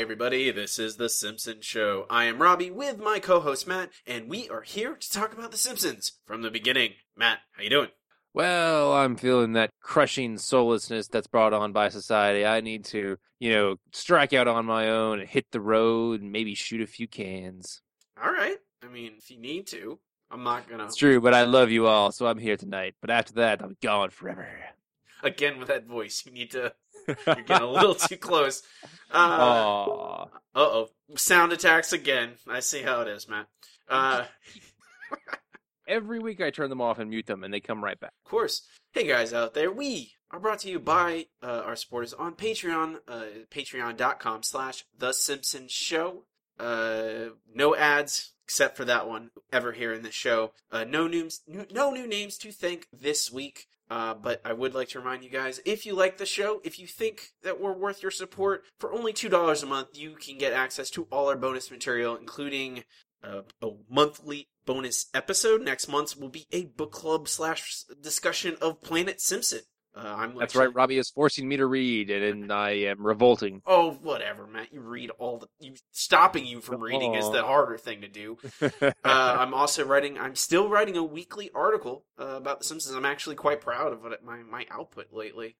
everybody, this is The Simpsons Show. I am Robbie with my co-host Matt, and we are here to talk about The Simpsons from the beginning. Matt, how you doing? Well, I'm feeling that crushing soullessness that's brought on by society. I need to, strike out on my own and hit the road and maybe shoot a few cans. All right. I mean, if you need to, I'm not gonna... It's true, but I love you all, so I'm here tonight. But after that, I'll be gone forever. Again, with that voice, you need to... You're getting a little too close. Aww. Uh-oh. Sound attacks again. I see how it is, Matt. Every week I turn them off and mute them, and they come right back. Of course. Hey, guys out there, we are brought to you by our supporters on Patreon, patreon.com/The Simpsons Show. No ads, except for that one, ever here in this show. No new names to thank this week. But I would like to remind you guys, if you like the show, if you think that we're worth your support, for only $2 a month, you can get access to all our bonus material, including a monthly bonus episode. Next month will be a book club / discussion of Planet Simpson. That's right, Robbie is forcing me to read, and I am revolting. Oh, whatever, Matt. You read stopping you from reading is the harder thing to do. I'm still writing a weekly article about The Simpsons. I'm actually quite proud of my output lately.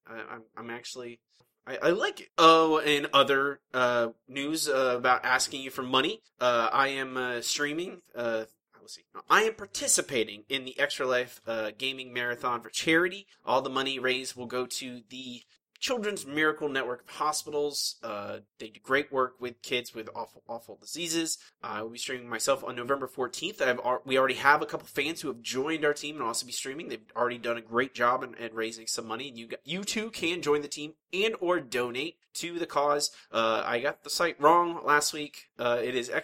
I like it. Oh, and other news about asking you for money. I am streaming. I am participating in the Extra Life Gaming Marathon for charity. All the money raised will go to the Children's Miracle Network of Hospitals. They do great work with kids with awful diseases. I will be streaming myself on November 14th. We already have a couple fans who have joined our team and also be streaming. They've already done a great job at raising some money. And you too can join the team and or donate to the cause. I got the site wrong last week. It is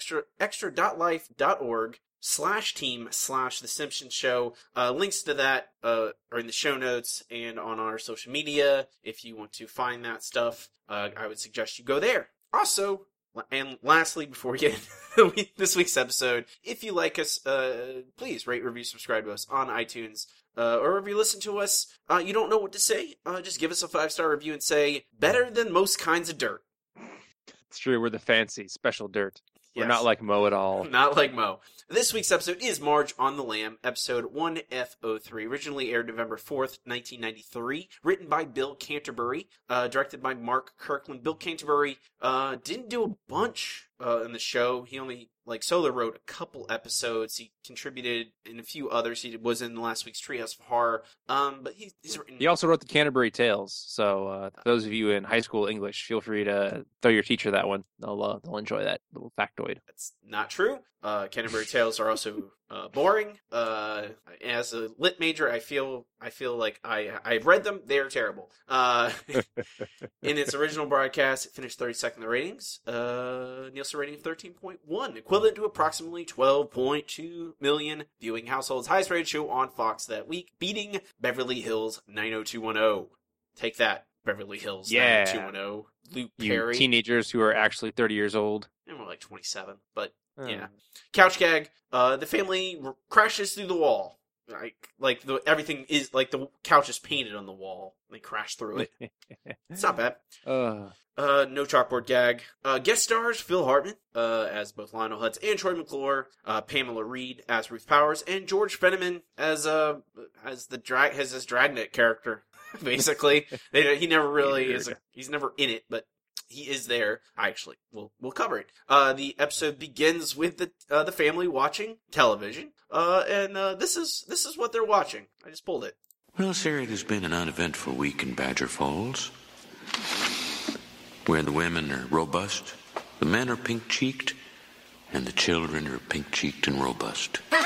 extra.life.org/team/The Simpsons Show. Links to that are in the show notes and on our social media. If you want to find that stuff, I would suggest you go there. Also, and lastly, before we get into this week's episode, if you like us, please rate, review, subscribe to us on iTunes. Or if you listen to us, you don't know what to say, just give us a 5-star review and say, better than most kinds of dirt. It's true, we're the fancy, special dirt. We're Yes. not like Mo at all. Not like Mo. This week's episode is Marge on the Lam, episode 1F03, originally aired November 4th, 1993, written by Bill Canterbury, directed by Mark Kirkland. Bill Canterbury didn't do a bunch in the show. He only solo wrote a couple episodes. He contributed in a few others. He was in last week's Treehouse of Horror. But he's written... He also wrote the Canterbury Tales. So those of you in high school English, feel free to throw your teacher that one. They'll enjoy that little factoid. That's not true. Canterbury Tales are also boring. As a lit major, I feel like I've read them. They are terrible. In its original broadcast, it finished 32nd in the ratings. Nielsen rating of 13.1, equivalent to approximately 12.2 million viewing households. Highest rated show on Fox that week, beating Beverly Hills 90210. Take that, Beverly Hills 90210. Luke Perry. You teenagers who are actually 30 years old. And we're like 27, but yeah. Couch gag. The family crashes through the wall. Everything is like the couch is painted on the wall. They crash through it. It's not bad. No chalkboard gag. Guest stars Phil Hartman as both Lionel Hutz and Troy McClure. Pamela Reed as Ruth Powers, and George Fenneman as his Dragnet character. Basically, he never really is. He's never in it, but he is there. We'll cover it. The episode begins with the family watching television. And this is what they're watching. I just pulled it. Well, sir, it has been an uneventful week in Badger Falls, where the women are robust, the men are pink-cheeked, and the children are pink-cheeked and robust. What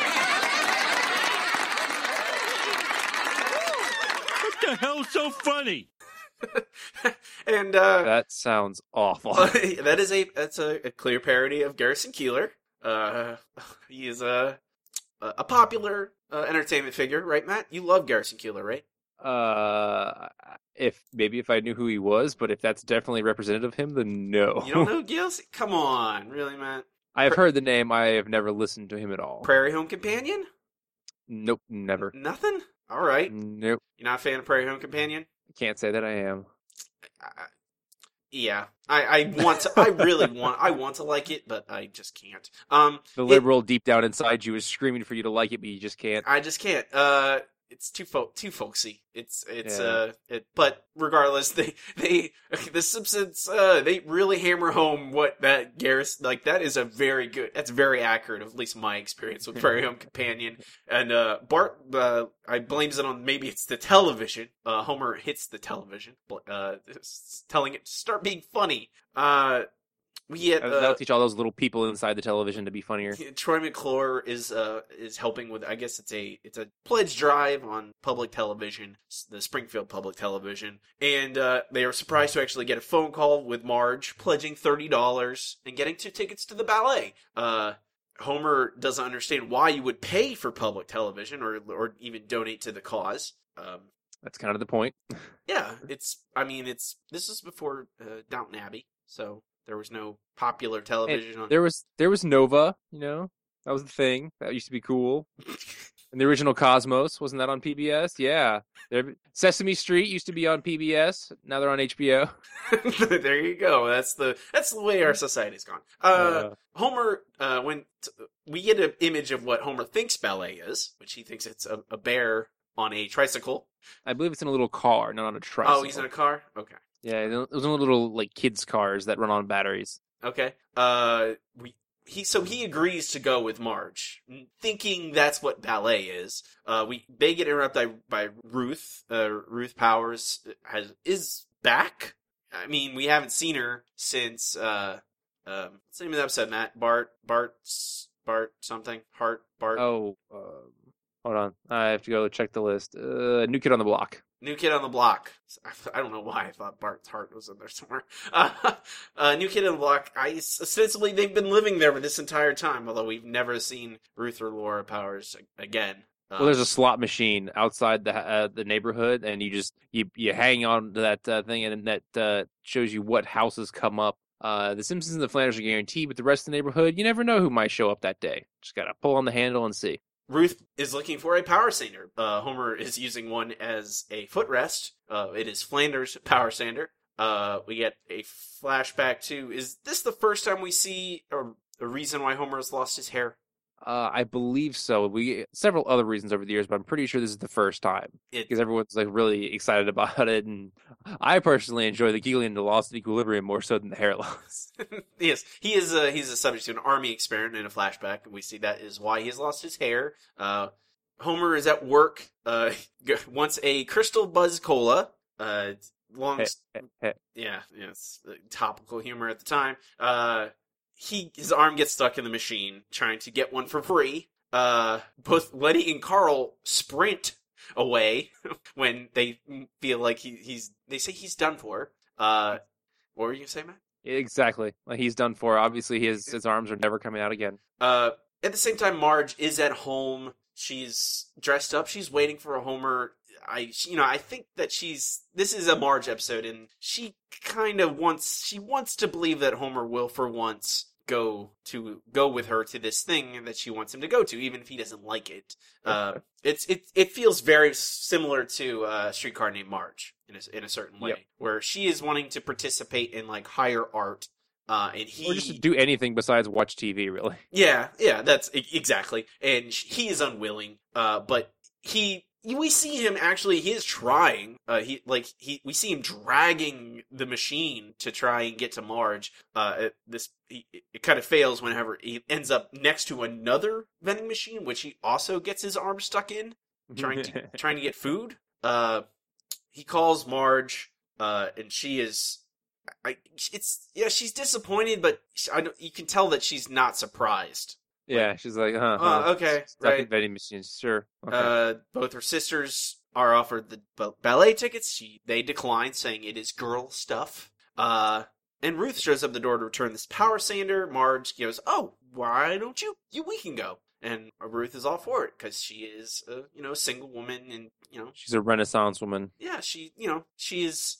the hell's so funny? And that sounds awful. that's a clear parody of Garrison Keillor. He is a popular entertainment figure, right, Matt? You love Garrison Keillor, right? If I knew who he was, but if that's definitely representative of him, then no. You don't know Garrison? Come on, really, Matt? I have heard the name. I have never listened to him at all. Prairie Home Companion? Nope, never. Nothing? All right. Nope. You're not a fan of Prairie Home Companion? I can't say that I am. Yeah, I want to. I really want. I want to like it, but I just can't. The liberal deep down inside you is screaming for you to like it, but you just can't. I just can't. It's too folksy. Yeah. But regardless, the Simpsons they really hammer home what that Garrus like. That is a very good. That's very accurate. Of at least my experience with Prairie Home Companion. And Bart, I blames it on maybe it's the television. Homer hits the television, telling it to start being funny. We get That'll teach all those little people inside the television to be funnier. Troy McClure is helping with, I guess it's a pledge drive on public television, the Springfield Public Television, and they are surprised to actually get a phone call with Marge pledging $30 and getting 2 tickets to the ballet. Homer doesn't understand why you would pay for public television or even donate to the cause. That's kind of the point. Yeah, this is before Downton Abbey, so. There was no popular television on. There was Nova, that was the thing. That used to be cool. And the original Cosmos, wasn't that on PBS? Yeah. Sesame Street used to be on PBS. Now they're on HBO. There you go. That's the way our society's gone. Homer, we get an image of what Homer thinks ballet is, which he thinks it's a bear on a tricycle. I believe it's in a little car, not on a tricycle. Oh, he's in a car? Okay. Yeah, those are little kids' cars that run on batteries. Okay. He agrees to go with Marge, thinking that's what ballet is. They get interrupted by Ruth. Ruth Powers is back. I mean, we haven't seen her since what's the name of the episode, Matt? Bart something. Bart. Oh, hold on. I have to go check the list. New Kid on the Block. New Kid on the Block. I don't know why I thought Bart's heart was in there somewhere. New Kid on the Block. Ostensibly, they've been living there for this entire time, although we've never seen Ruth or Laura Powers again. Well, there's a slot machine outside the neighborhood, and you hang on to that thing, and that shows you what houses come up. The Simpsons and the Flanders are guaranteed, but the rest of the neighborhood, you never know who might show up that day. Just gotta pull on the handle and see. Ruth is looking for a power sander. Homer is using one as a footrest. It is Flanders' power sander. We get a flashback to, is this the first time we see a reason why Homer has lost his hair? I believe so. We several other reasons over the years, but I'm pretty sure this is the first time because everyone's really excited about it, and I personally enjoy the giggling and the loss of equilibrium more so than the hair loss. Yes, he's a subject to an army experiment in a flashback, and we see that is why he has lost his hair. Homer is at work. Wants a Crystal Buzz Cola. It's topical humor at the time. His arm gets stuck in the machine, trying to get one for free. Both Lenny and Carl sprint away when they feel like they say he's done for. What were you gonna say, Matt? Exactly. He's done for. Obviously, his arms are never coming out again. At the same time, Marge is at home. She's dressed up. She's waiting for Homer. I think that this is a Marge episode, and she kind of wants to believe that Homer will, for once, go with her to this thing that she wants him to go to, even if he doesn't like it. It feels very similar to Streetcar Named Marge in a certain way, yep. Where she is wanting to participate in higher art. And or just to do anything besides watch TV, really. Yeah, that's exactly. And he is unwilling, but we see him actually. He is trying. We see him dragging the machine to try and get to Marge. It kind of fails whenever he ends up next to another vending machine, which he also gets his arm stuck in, trying to get food. He calls Marge, and she is. She's disappointed, but you can tell that she's not surprised. Yeah, she's like, okay, right. Vending machines, sure. Okay. Both her sisters are offered the ballet tickets. They decline, saying it is girl stuff. And Ruth shows up the door to return this power sander. Marge goes, "Oh, why don't you? We can go." And Ruth is all for it because she is, a single woman, and she's a Renaissance woman. Yeah, she is.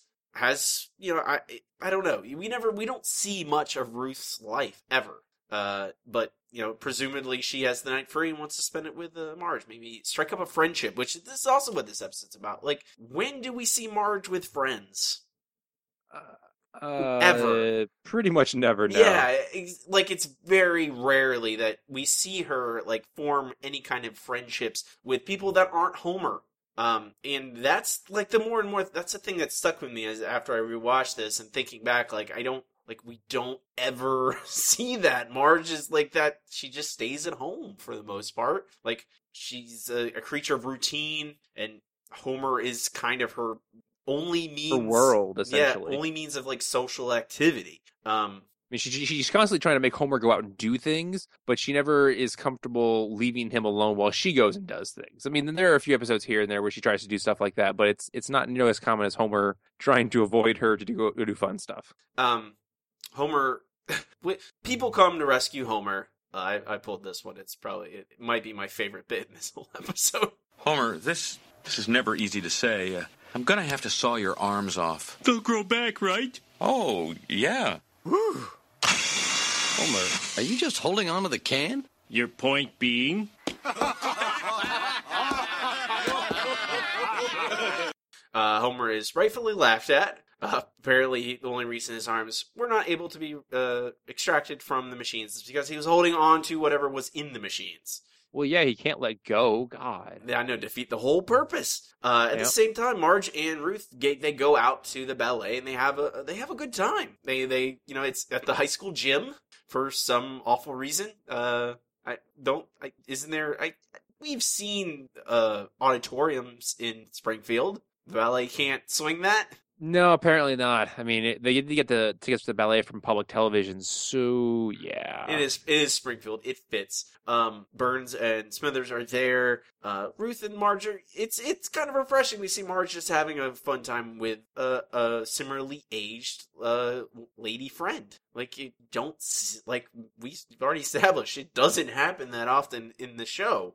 I don't know. We don't see much of Ruth's life ever. But presumably she has the night free and wants to spend it with Marge. Maybe strike up a friendship, which this is also what this episode's about. When do we see Marge with friends? Ever. Pretty much never, no. Yeah, like it's very rarely that we see her like form any kind of friendships with people that aren't Homer. And that's like the more and more, that's the thing that stuck with me as after I rewatched this and thinking back, we don't ever see that. Marge is like that. She just stays at home for the most part. Like she's a creature of routine, and Homer is kind of her only means, Her world, essentially. Yeah, only means of like social activity. I mean, she's constantly trying to make Homer go out and do things, but she never is comfortable leaving him alone while she goes and does things. I mean, then there are a few episodes here and there where she tries to do stuff like that, but it's not nearly as common as Homer trying to avoid her to go do fun stuff. Homer, people come to rescue Homer. I pulled this one. It might be my favorite bit in this whole episode. Homer, this is never easy to say. I'm gonna have to saw your arms off. They'll grow back, right? Oh, yeah. Whew. Homer, are you just holding on to the can? Your point being? Homer is rightfully laughed at. Apparently, the only reason his arms were not able to be extracted from the machines is because he was holding on to whatever was in the machines. Well, yeah, he can't let go. God. I know, defeat the whole purpose. At the same time, Marge and Ruth they go out to the ballet and they have a good time. They it's at the high school gym for some awful reason. We've seen auditoriums in Springfield. The ballet can't swing that. No, apparently not. I mean, they get the tickets to the ballet from public television, so yeah. It is Springfield. It fits. Burns and Smithers are there. Ruth and Marge it's kind of refreshing. We see Marge just having a fun time with a similarly aged lady friend. Like we've already established, it doesn't happen that often in the show.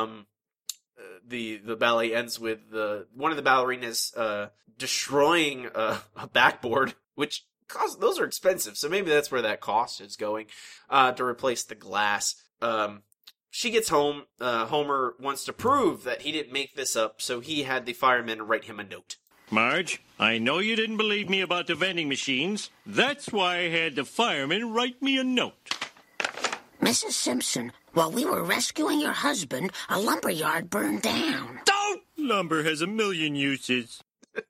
The ballet ends with one of the ballerinas destroying a backboard, which those are expensive, so maybe that's where that cost is going to replace the glass. She gets home. Homer wants to prove that he didn't make this up, so he had the firemen write him a note. Marge, I know you didn't believe me about the vending machines. That's why I had the firemen write me a note. Mrs. Simpson, while we were rescuing your husband, a lumberyard burned down. Don't! Lumber has a million uses.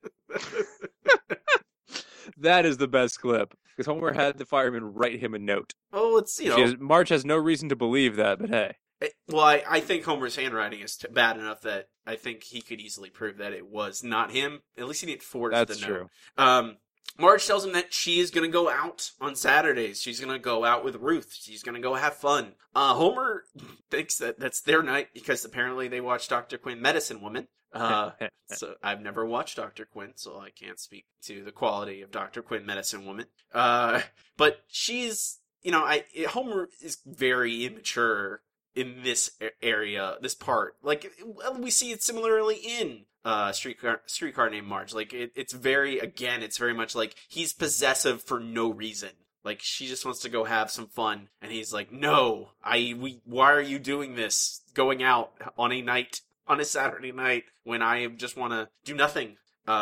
That is the best clip, because Homer had the fireman write him a note. Oh, it's, Marge has no reason to believe that, but hey. I think Homer's handwriting is bad enough that I think he could easily prove that it was not him. At least he didn't forge the note. That's true. Marge tells him that she is going to go out on Saturdays. She's going to go out with Ruth. She's going to go have fun. Homer thinks that that's their night because apparently they watch Dr. Quinn, Medicine Woman. So I've never watched Dr. Quinn, so I can't speak to the quality of Dr. Quinn, Medicine Woman. But she's, Homer is very immature in this area, this part. Like, we see it similarly in Streetcar Named Marge. Like, it's very much like he's possessive for no reason. Like, she just wants to go have some fun, and he's like, no, why are you doing this? Going out on a Saturday night when I just want to do nothing.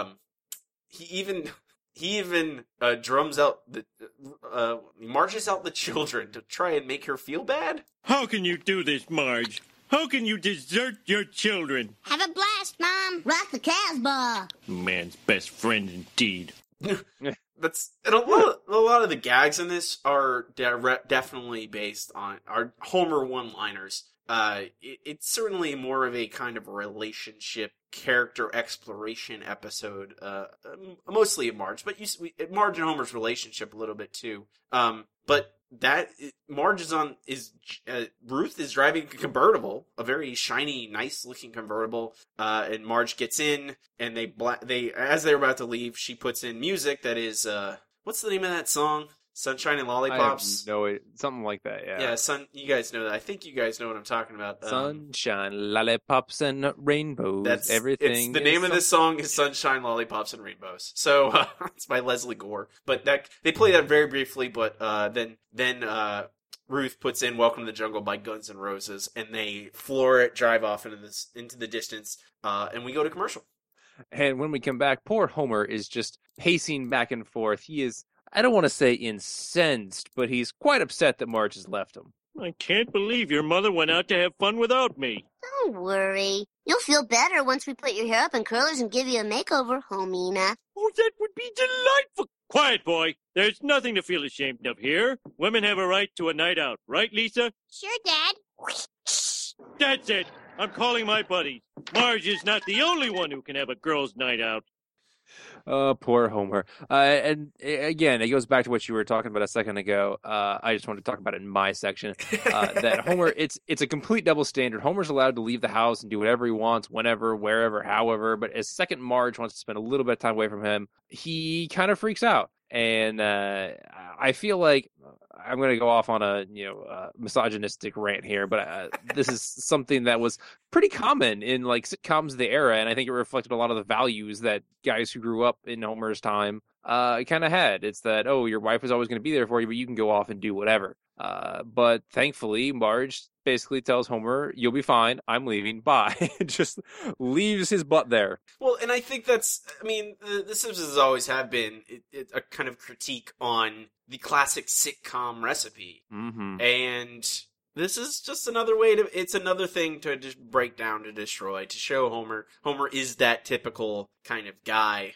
He even drums out marches out the children to try and make her feel bad. How can you do this, Marge? How can you desert your children? Have a blast, Mom. Rock the Casbah. Man's best friend indeed. That's and a lot of the gags in this are definitely based on our Homer one-liners. It's certainly more of a kind of relationship character exploration episode, mostly of Marge, but Marge and Homer's relationship a little bit too. But that Marge Ruth is driving a convertible, a very shiny, nice looking convertible, and Marge gets in, and they as they're about to leave, she puts in music that is what's the name of that song? Sunshine and Lollipops? No, something like that, yeah. Yeah, you guys know that. I think you guys know what I'm talking about. Sunshine, lollipops, and rainbows. Everything. The name of this song is Sunshine, Lollipops, and Rainbows. So, it's by Leslie Gore. But they play that very briefly, but then Ruth puts in Welcome to the Jungle by Guns N' Roses, and they floor it, drive off into the distance, and we go to commercial. And when we come back, poor Homer is just pacing back and forth. He is I don't want to say incensed, but he's quite upset that Marge has left him. I can't believe your mother went out to have fun without me. Don't worry. You'll feel better once we put your hair up in curlers and give you a makeover, Homina. Oh, that would be delightful. Quiet, boy. There's nothing to feel ashamed of here. Women have a right to a night out. Right, Lisa? Sure, Dad. That's it. I'm calling my buddies. Marge is not the only one who can have a girls' night out. Oh, poor Homer. And again, it goes back to what you were talking about a second ago. I just wanted to talk about it in my section. That Homer, it's a complete double standard. Homer's allowed to leave the house and do whatever he wants, whenever, wherever, however. But as second Marge wants to spend a little bit of time away from him, he kind of freaks out. And I feel like I'm going to go off on a misogynistic rant here, but this is something that was pretty common in like sitcoms of the era, and I think it reflected a lot of the values that guys who grew up in Homer's time kind of had. It's that, oh, your wife is always going to be there for you, but you can go off and do whatever. But thankfully, Marge basically tells Homer, "You'll be fine. I'm leaving. Bye." Just leaves his butt there. Well, and I think that's, I mean, the Simpsons always have been a kind of critique on the classic sitcom recipe. Mm-hmm. And this is just another way it's another thing to just break down, to destroy, to show Homer is that typical kind of guy.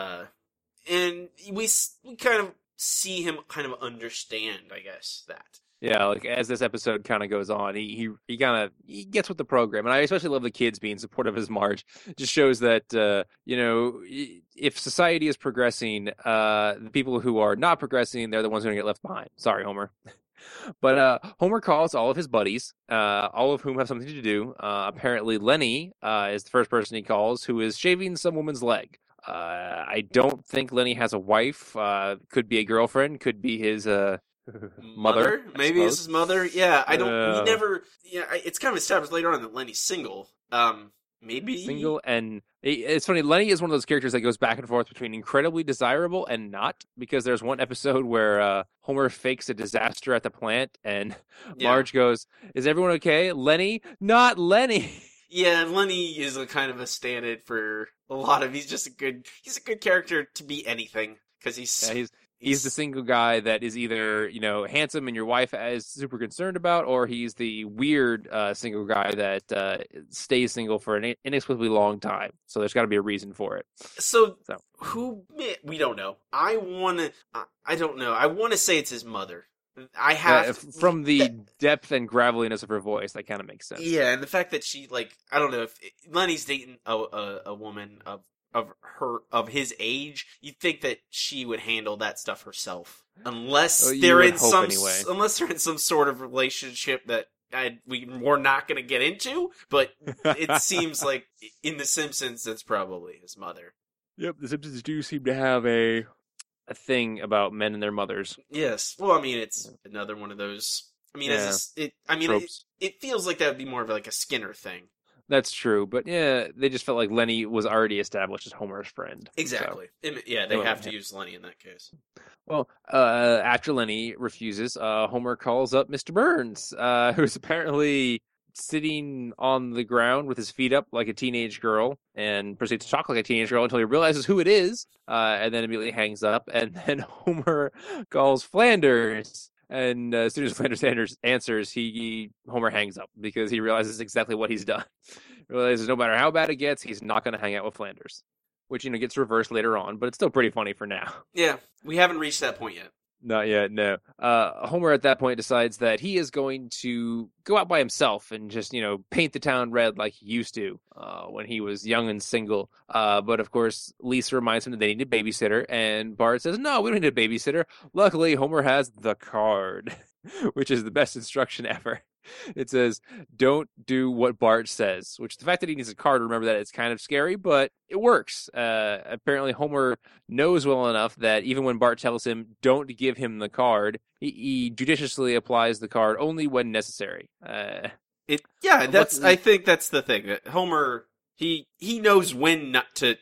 And we kind of see him kind of understand, I guess, that. Yeah, like as this episode kind of goes on, he kind of gets with the program, and I especially love the kids being supportive of his Marge. It just shows that if society is progressing, the people who are not progressing, they're the ones who are going to get left behind. Sorry, Homer. But Homer calls all of his buddies, all of whom have something to do. Apparently, Lenny is the first person he calls, who is shaving some woman's leg. I don't think Lenny has a wife. Could be a girlfriend. Could be his mother. Maybe it's his mother. Yeah, I don't. He never. Yeah, it's kind of established later on that Lenny's single. Maybe single, and it's funny. Lenny is one of those characters that goes back and forth between incredibly desirable and not. Because there's one episode where Homer fakes a disaster at the plant, and Marge goes, "Is everyone okay?" Lenny, not Lenny. Yeah, Lenny is a kind of a stand-in for a lot of. He's a good character to be anything because he's the single guy that is either handsome and your wife is super concerned about, or he's the weird single guy that stays single for an inexplicably long time. So there's got to be a reason for it. So who we don't know. I don't know. I want to say it's his mother. I have from the depth and graveliness of her voice, that kind of makes sense. Yeah, and the fact that she I don't know if Lenny's dating a woman of his age, you'd think that she would handle that stuff herself, unless they're in some sort of relationship that we're not going to get into. But it seems like in The Simpsons, that's probably his mother. Yep, The Simpsons do seem to have a thing about men and their mothers. Yes. Well, I mean, it's another one of those. I mean, it feels like that would be more of like a Skinner thing. That's true, but yeah, they just felt like Lenny was already established as Homer's friend. Exactly. So, yeah, they have to use Lenny in that case. Well, after Lenny refuses, Homer calls up Mr. Burns, who's apparently sitting on the ground with his feet up like a teenage girl, and proceeds to talk like a teenage girl until he realizes who it is, and then immediately hangs up. And then Homer calls Flanders, and as soon as Flanders answers, Homer hangs up because he realizes exactly what he's done. He realizes no matter how bad it gets, he's not going to hang out with Flanders, which gets reversed later on, but it's still pretty funny for now. Yeah, we haven't reached that point yet. Not yet, no. Homer at that point decides that he is going to go out by himself and just, paint the town red like he used to when he was young and single. But of course, Lisa reminds him that they need a babysitter, and Bart says, "No, we don't need a babysitter." Luckily, Homer has the card, which is the best instruction ever. It says, "Don't do what Bart says," which the fact that he needs a card, remember that, it's kind of scary, but it works. Apparently Homer knows well enough that even when Bart tells him don't give him the card, he judiciously applies the card only when necessary. I think that's the thing. That Homer, he knows when not to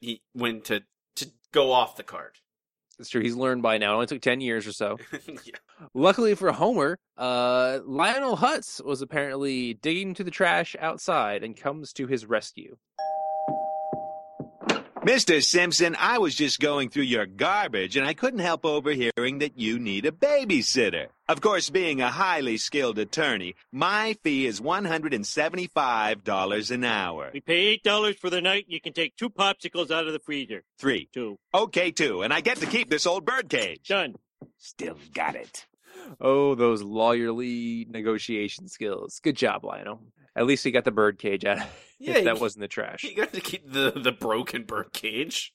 go off the card. It's true. He's learned by now. It only took 10 years or so. Yeah. Luckily for Homer, Lionel Hutz was apparently digging into the trash outside and comes to his rescue. Mr. Simpson, I was just going through your garbage, and I couldn't help overhearing that you need a babysitter. Of course, being a highly skilled attorney, my fee is $175 an hour. We pay $8 for the night, and you can take 2 popsicles out of the freezer. 3. 2. Okay, 2, and I get to keep this old birdcage. Done. Still got it. Oh, those lawyerly negotiation skills. Good job, Lionel. At least he got the bird cage out. Yeah, If that wasn't the trash. You got to keep the broken bird cage.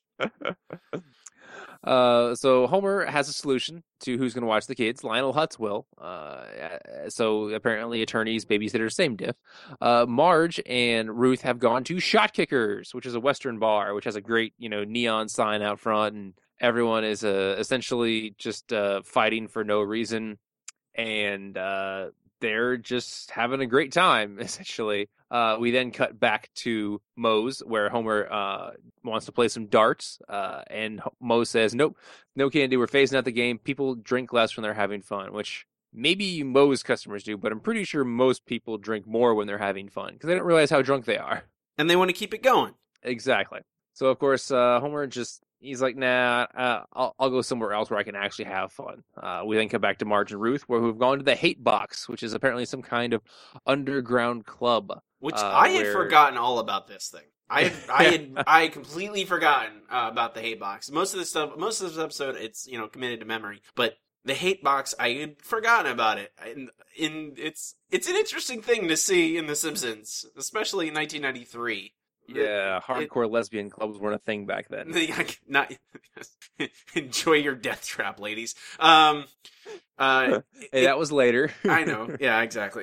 So Homer has a solution to who's going to watch the kids. Lionel Hutz will. So apparently attorneys, babysitters, same diff. Marge and Ruth have gone to Shot Kickers, which is a Western bar, which has a great, neon sign out front, and everyone is essentially just fighting for no reason, and they're just having a great time, essentially. We then cut back to Moe's, where Homer wants to play some darts, and Moe says, nope, no can do. We're phasing out the game. People drink less when they're having fun, which maybe Moe's customers do, but I'm pretty sure most people drink more when they're having fun, because they don't realize how drunk they are. And they want to keep it going. Exactly. So, of course, Homer he's like, nah, I'll go somewhere else where I can actually have fun. We then come back to Marge and Ruth, who've gone to the Hate Box, which is apparently some kind of underground club. Which I had forgotten all about this thing. I had completely forgotten about the Hate Box. Most of this episode, it's committed to memory, but the Hate Box, I had forgotten about it. And it's an interesting thing to see in The Simpsons, especially in 1993. Yeah, hardcore lesbian clubs weren't a thing back then. Not enjoy your death trap, ladies. Hey, that was later. I know. Yeah, exactly.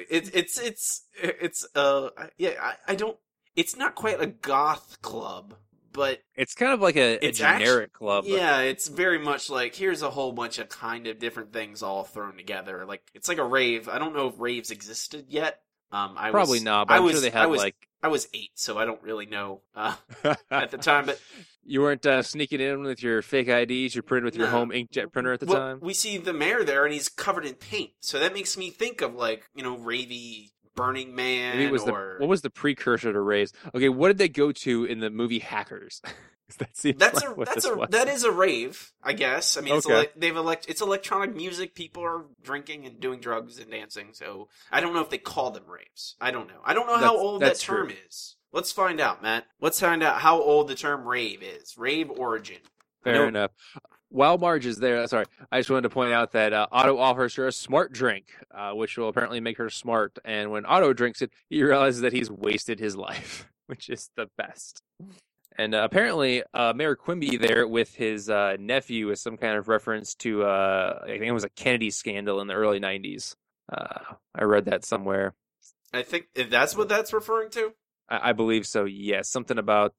I don't. It's not quite a goth club, but it's kind of like a generic club. Yeah, it's very much like here's a whole bunch of kind of different things all thrown together. Like it's like a rave. I don't know if raves existed yet. Probably not, but I'm sure they had I was 8, so I don't really know at the time. But you weren't sneaking in with your fake IDs. You're printed with your home inkjet printer at the time. We see the mayor there, and he's covered in paint, so that makes me think of ravey Burning Man. Maybe what was the precursor to raves? Okay, what did they go to in the movie Hackers? That is a rave, I guess. I mean, okay. It's electronic music. People are drinking and doing drugs and dancing. So I don't know if they call them raves. I don't know. I don't know how old that term is. Let's find out, Matt. Let's find out how old the term rave is. Rave origin. Fair enough. While Marge is there, I just wanted to point out that Otto offers her a smart drink, which will apparently make her smart. And when Otto drinks it, he realizes that he's wasted his life, which is the best. And apparently, Mayor Quimby there with his nephew is some kind of reference to, I think it was a Kennedy scandal in the early 90s. I read that somewhere. I think if that's what that's referring to? I believe so, yes. Something about,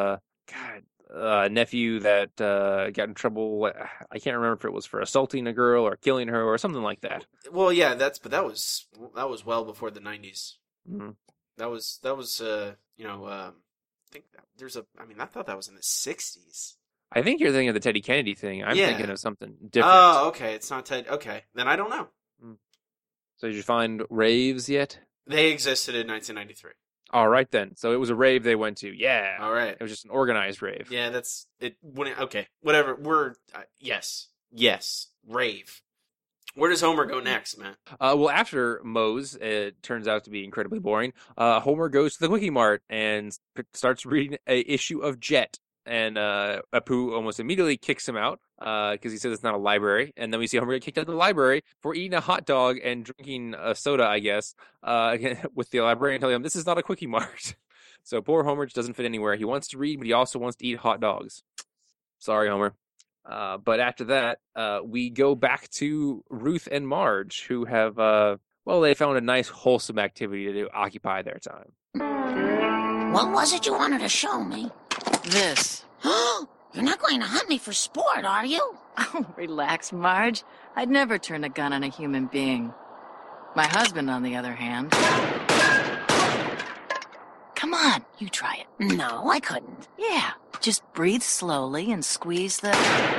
nephew that got in trouble. I can't remember if it was for assaulting a girl or killing her or something like that. Well, yeah, that was well before the 90s. Mm-hmm. That was I thought that was in the 60s. I think you're thinking of the Teddy Kennedy thing. I'm thinking of something different. Oh, okay. It's not Ted. Okay. Then I don't know. So did you find raves yet? They existed in 1993. All right, then. So it was a rave they went to. Yeah. All right. It was just an organized rave. Yeah, that's it. Okay. Whatever. Yes. Rave. Where does Homer go next, man? Well, after Moe's, it turns out to be incredibly boring. Homer goes to the Quickie Mart and starts reading an issue of Jet. And Apu almost immediately kicks him out because he says it's not a library. And then we see Homer get kicked out of the library for eating a hot dog and drinking a soda, I guess, with the librarian telling him this is not a Quickie Mart. So poor Homer just doesn't fit anywhere. He wants to read, but he also wants to eat hot dogs. Sorry, Homer. But after that, we go back to Ruth and Marge, who have, they found a nice, wholesome activity to occupy their time. What was it you wanted to show me? This. You're not going to hunt me for sport, are you? Oh, relax, Marge. I'd never turn a gun on a human being. My husband, on the other hand... Come on, you try it. No, I couldn't. Yeah, just breathe slowly and squeeze the...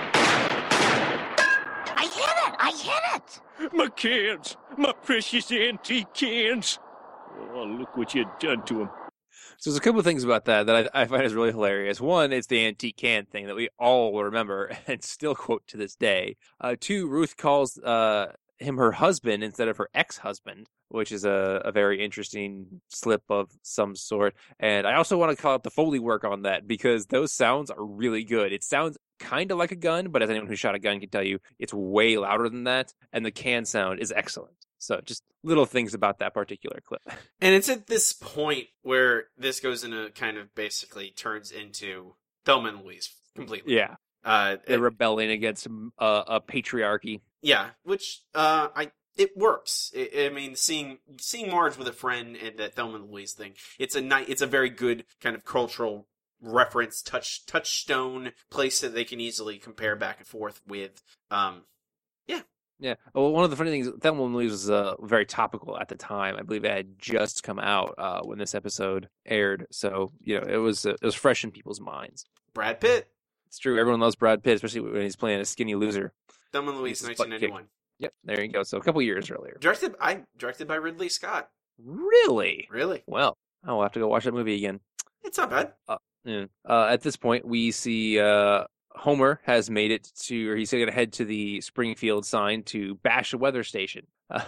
I hit it! My cans! My precious antique cans! Oh, look what you done to them. So there's a couple of things about that I find is really hilarious. One, it's the antique can thing that we all remember and still quote to this day. Two, Ruth calls him her husband instead of her ex-husband, which is a very interesting slip of some sort. And I also want to call out the Foley work on that because those sounds are really good. It sounds kind of like a gun, but as anyone who shot a gun can tell you, it's way louder than that. And the can sound is excellent. So just little things about that particular clip. And it's at this point where this goes into kind of basically turns into Thelma and Louise completely. Yeah. They're rebelling against a patriarchy. Yeah, which it works. I mean, seeing Marge with a friend and that Thelma and Louise thing, it's a very good kind of cultural reference, touchstone place that they can easily compare back and forth with. Yeah. Well, one of the funny things, Thelma and Louise was very topical at the time. I believe it had just come out when this episode aired, so it was fresh in people's minds. Brad Pitt. It's true. Everyone loves Brad Pitt, especially when he's playing a skinny loser. Thelma and Louise, 1991. Yep, there you go. So a couple years earlier. Directed by Ridley Scott. Really? Really? Well, I'll have to go watch that movie again. It's not bad. At this point, we see Homer has made it to, or he's going to head to the Springfield sign to bash a weather station.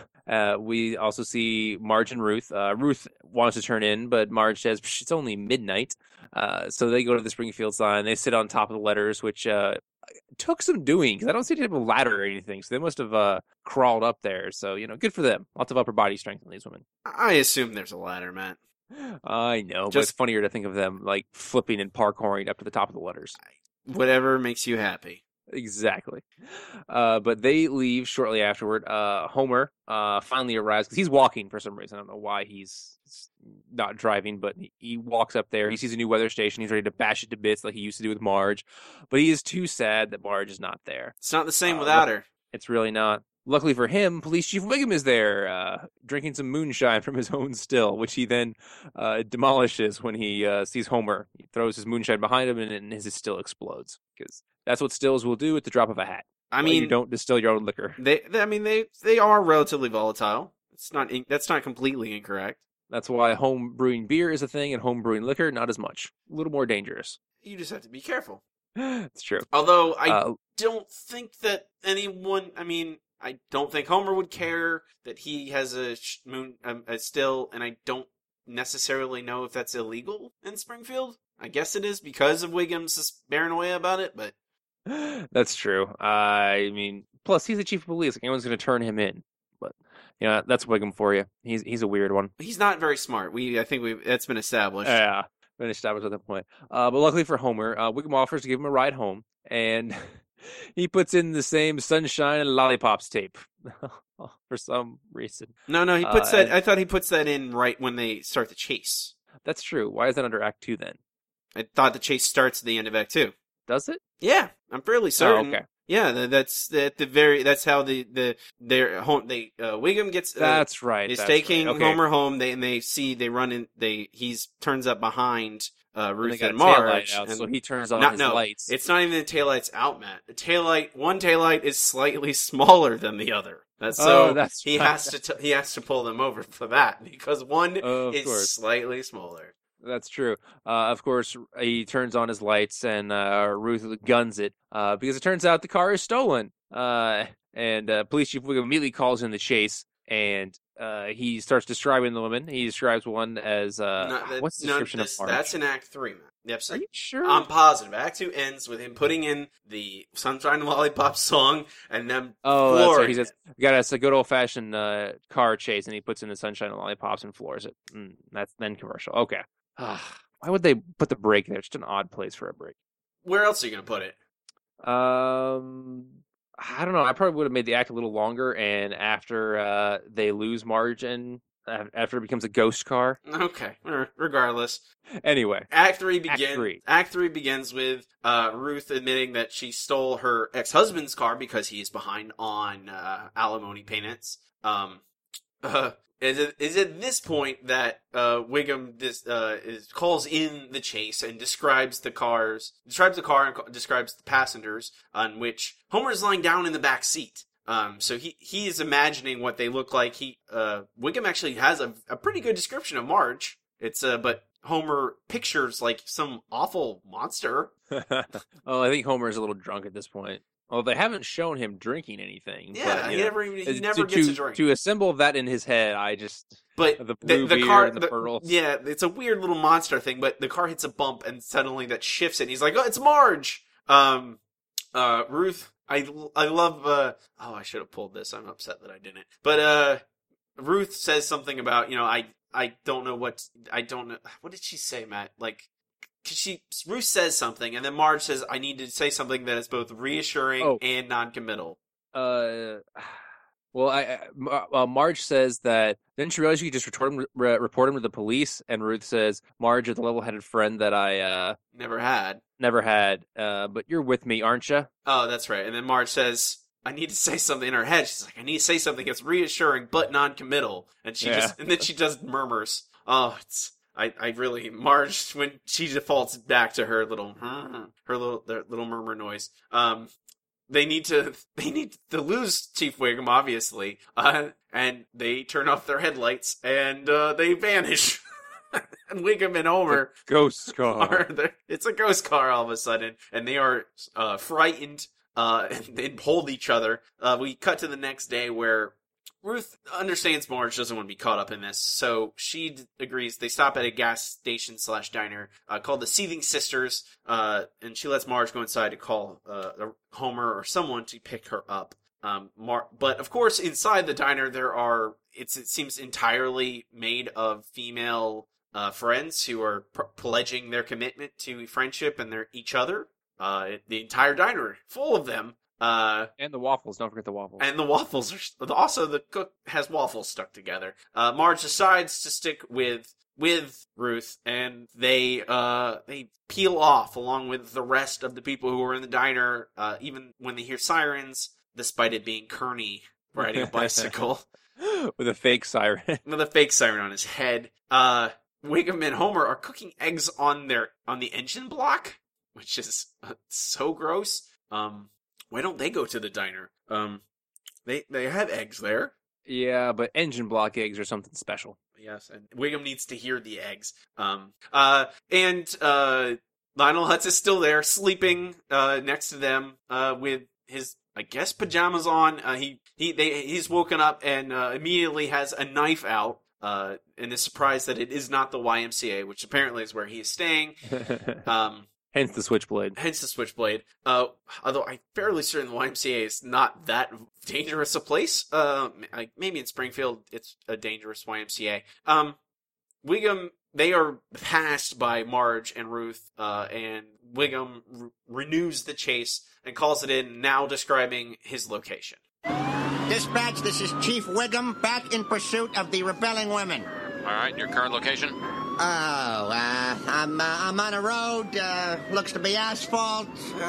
We also see Marge and Ruth. Ruth wants to turn in, but Marge says it's only midnight. So they go to the Springfield sign. They sit on top of the letters, which took some doing because I don't see any type of ladder or anything. So they must have crawled up there. So, good for them. Lots of upper body strength in these women. I assume there's a ladder, Matt. I know, but it's funnier to think of them like flipping and parkouring up to the top of the letters. Whatever makes you happy. Exactly. But they leave shortly afterward. Homer finally arrives because he's walking for some reason. I don't know why he's not driving, but he walks up there. He sees a new weather station. He's ready to bash it to bits like he used to do with Marge. But he is too sad that Marge is not there. It's not the same without her. It's really not. Luckily for him, Police Chief Wiggum is there, drinking some moonshine from his own still, which he then demolishes when he sees Homer. He throws his moonshine behind him, and his still explodes. Because that's what stills will do at the drop of a hat. I mean, you don't distill your own liquor. They are relatively volatile. That's not completely incorrect. That's why home brewing beer is a thing, and home brewing liquor not as much. A little more dangerous. You just have to be careful. It's true. Although I don't think that anyone. I mean, I don't think Homer would care that he has a still, and I don't necessarily know if that's illegal in Springfield. I guess it is because of Wiggum's paranoia about it, but that's true. I mean, plus he's the chief of police. Like, anyone's going to turn him in, but that's Wiggum for you. He's a weird one. He's not very smart. I think that's been established. Yeah, been established at that point. But luckily for Homer, Wiggum offers to give him a ride home, and he puts in the same Sunshine and Lollipops tape for some reason. No, he puts that. I thought he puts that in right when they start the chase. That's true. Why is that under Act 2 then? I thought the chase starts at the end of Act 2. Does it? Yeah, I'm fairly certain. Oh, okay. Yeah, that's at the very. That's how Wiggum gets. That's right. Is that's taking right. Okay. Homer home. They run in. He turns up behind Ruth and Marge, out, so he turns on his lights. It's not even the taillights out, Matt. One taillight is slightly smaller than the other. He has to pull them over for that because one is slightly smaller. That's true. Of course, he turns on his lights and Ruth guns it because it turns out the car is stolen. And Police Chief Wiggum immediately calls in the chase, and he starts describing the woman. He describes one as what's the description of Marge? That's in Act 3, man. The episode. Are you sure? I'm positive. Act 2 ends with him putting in the Sunshine and Lollipop song and then that's right. He says, "Got us a good old fashioned car chase," and he puts in the Sunshine and Lollipops and floors it. That's then commercial. Okay. Why would they put the break there? It's just an odd place for a break. Where else are you going to put it? I don't know. I probably would have made the act a little longer, and after they lose Marge and after it becomes a ghost car. Okay. Regardless. Anyway. Act 3 begins with Ruth admitting that she stole her ex-husband's car because he is behind on alimony payments. Is at this point that Wiggum calls in the chase and describes the car and describes the passengers, on which Homer is lying down in the back seat. So he is imagining what they look like. Wiggum actually has a pretty good description of Marge. It's but Homer pictures like some awful monster. Oh, I think Homer's a little drunk at this point. Well, they haven't shown him drinking anything. Yeah, but, he never gets a drink. To assemble that in his head, But the blue beard car, and the pearls. Yeah, it's a weird little monster thing. But the car hits a bump, and suddenly that shifts it. And he's like, "Oh, it's Marge." Ruth, I love. I should have pulled this. I'm upset that I didn't. But Ruth says something about, I don't know what did she say, Matt? Like. Ruth says something, and then Marge says, "I need to say something that is both reassuring and non-committal." Marge says that, didn't you realize you could just report him to the police? And Ruth says, "Marge, you're the level-headed friend that I never had. But you're with me, aren't you?" Oh, that's right. And then Marge says, "I need to say something," in her head. She's like, "I need to say something that's reassuring but non-committal,ll." And then she just murmurs. Oh, Marge, when she defaults back to her little murmur noise. They need to lose Chief Wiggum, obviously, and they turn off their headlights and they vanish. And Wiggum and Homer, ghost car. It's a ghost car all of a sudden, and they are frightened and hold each other. We cut to the next day where Ruth understands Marge doesn't want to be caught up in this, so she agrees. They stop at a gas station / diner called the Seething Sisters, and she lets Marge go inside to call Homer or someone to pick her up. But of course, inside the diner, it seems entirely made of female friends who are pledging their commitment to friendship and each other. The entire diner full of them. And the waffles. Don't forget the waffles. And the waffles are also, the cook has waffles stuck together. Marge decides to stick with Ruth, and they peel off along with the rest of the people who are in the diner, even when they hear sirens, despite it being Kearney riding a bicycle. With a fake siren. With a fake siren on his head. Wiggum and Homer are cooking eggs on the engine block, which is so gross. Why don't they go to the diner? They have eggs there. Yeah, but engine block eggs are something special. Yes, and Wiggum needs to hear the eggs. And Lionel Hutz is still there, sleeping next to them with his, I guess, pajamas on. He's woken up and immediately has a knife out and is surprised that it is not the YMCA, which apparently is where he is staying. Hence the switchblade. Although I'm fairly certain the YMCA is not that dangerous a place. Maybe in Springfield it's a dangerous YMCA. Wiggum, they are passed by Marge and Ruth, and Wiggum renews the chase and calls it in, now describing his location. Dispatch, this is Chief Wiggum, back in pursuit of the rebelling women. All right, your current location? I'm on a road, looks to be asphalt,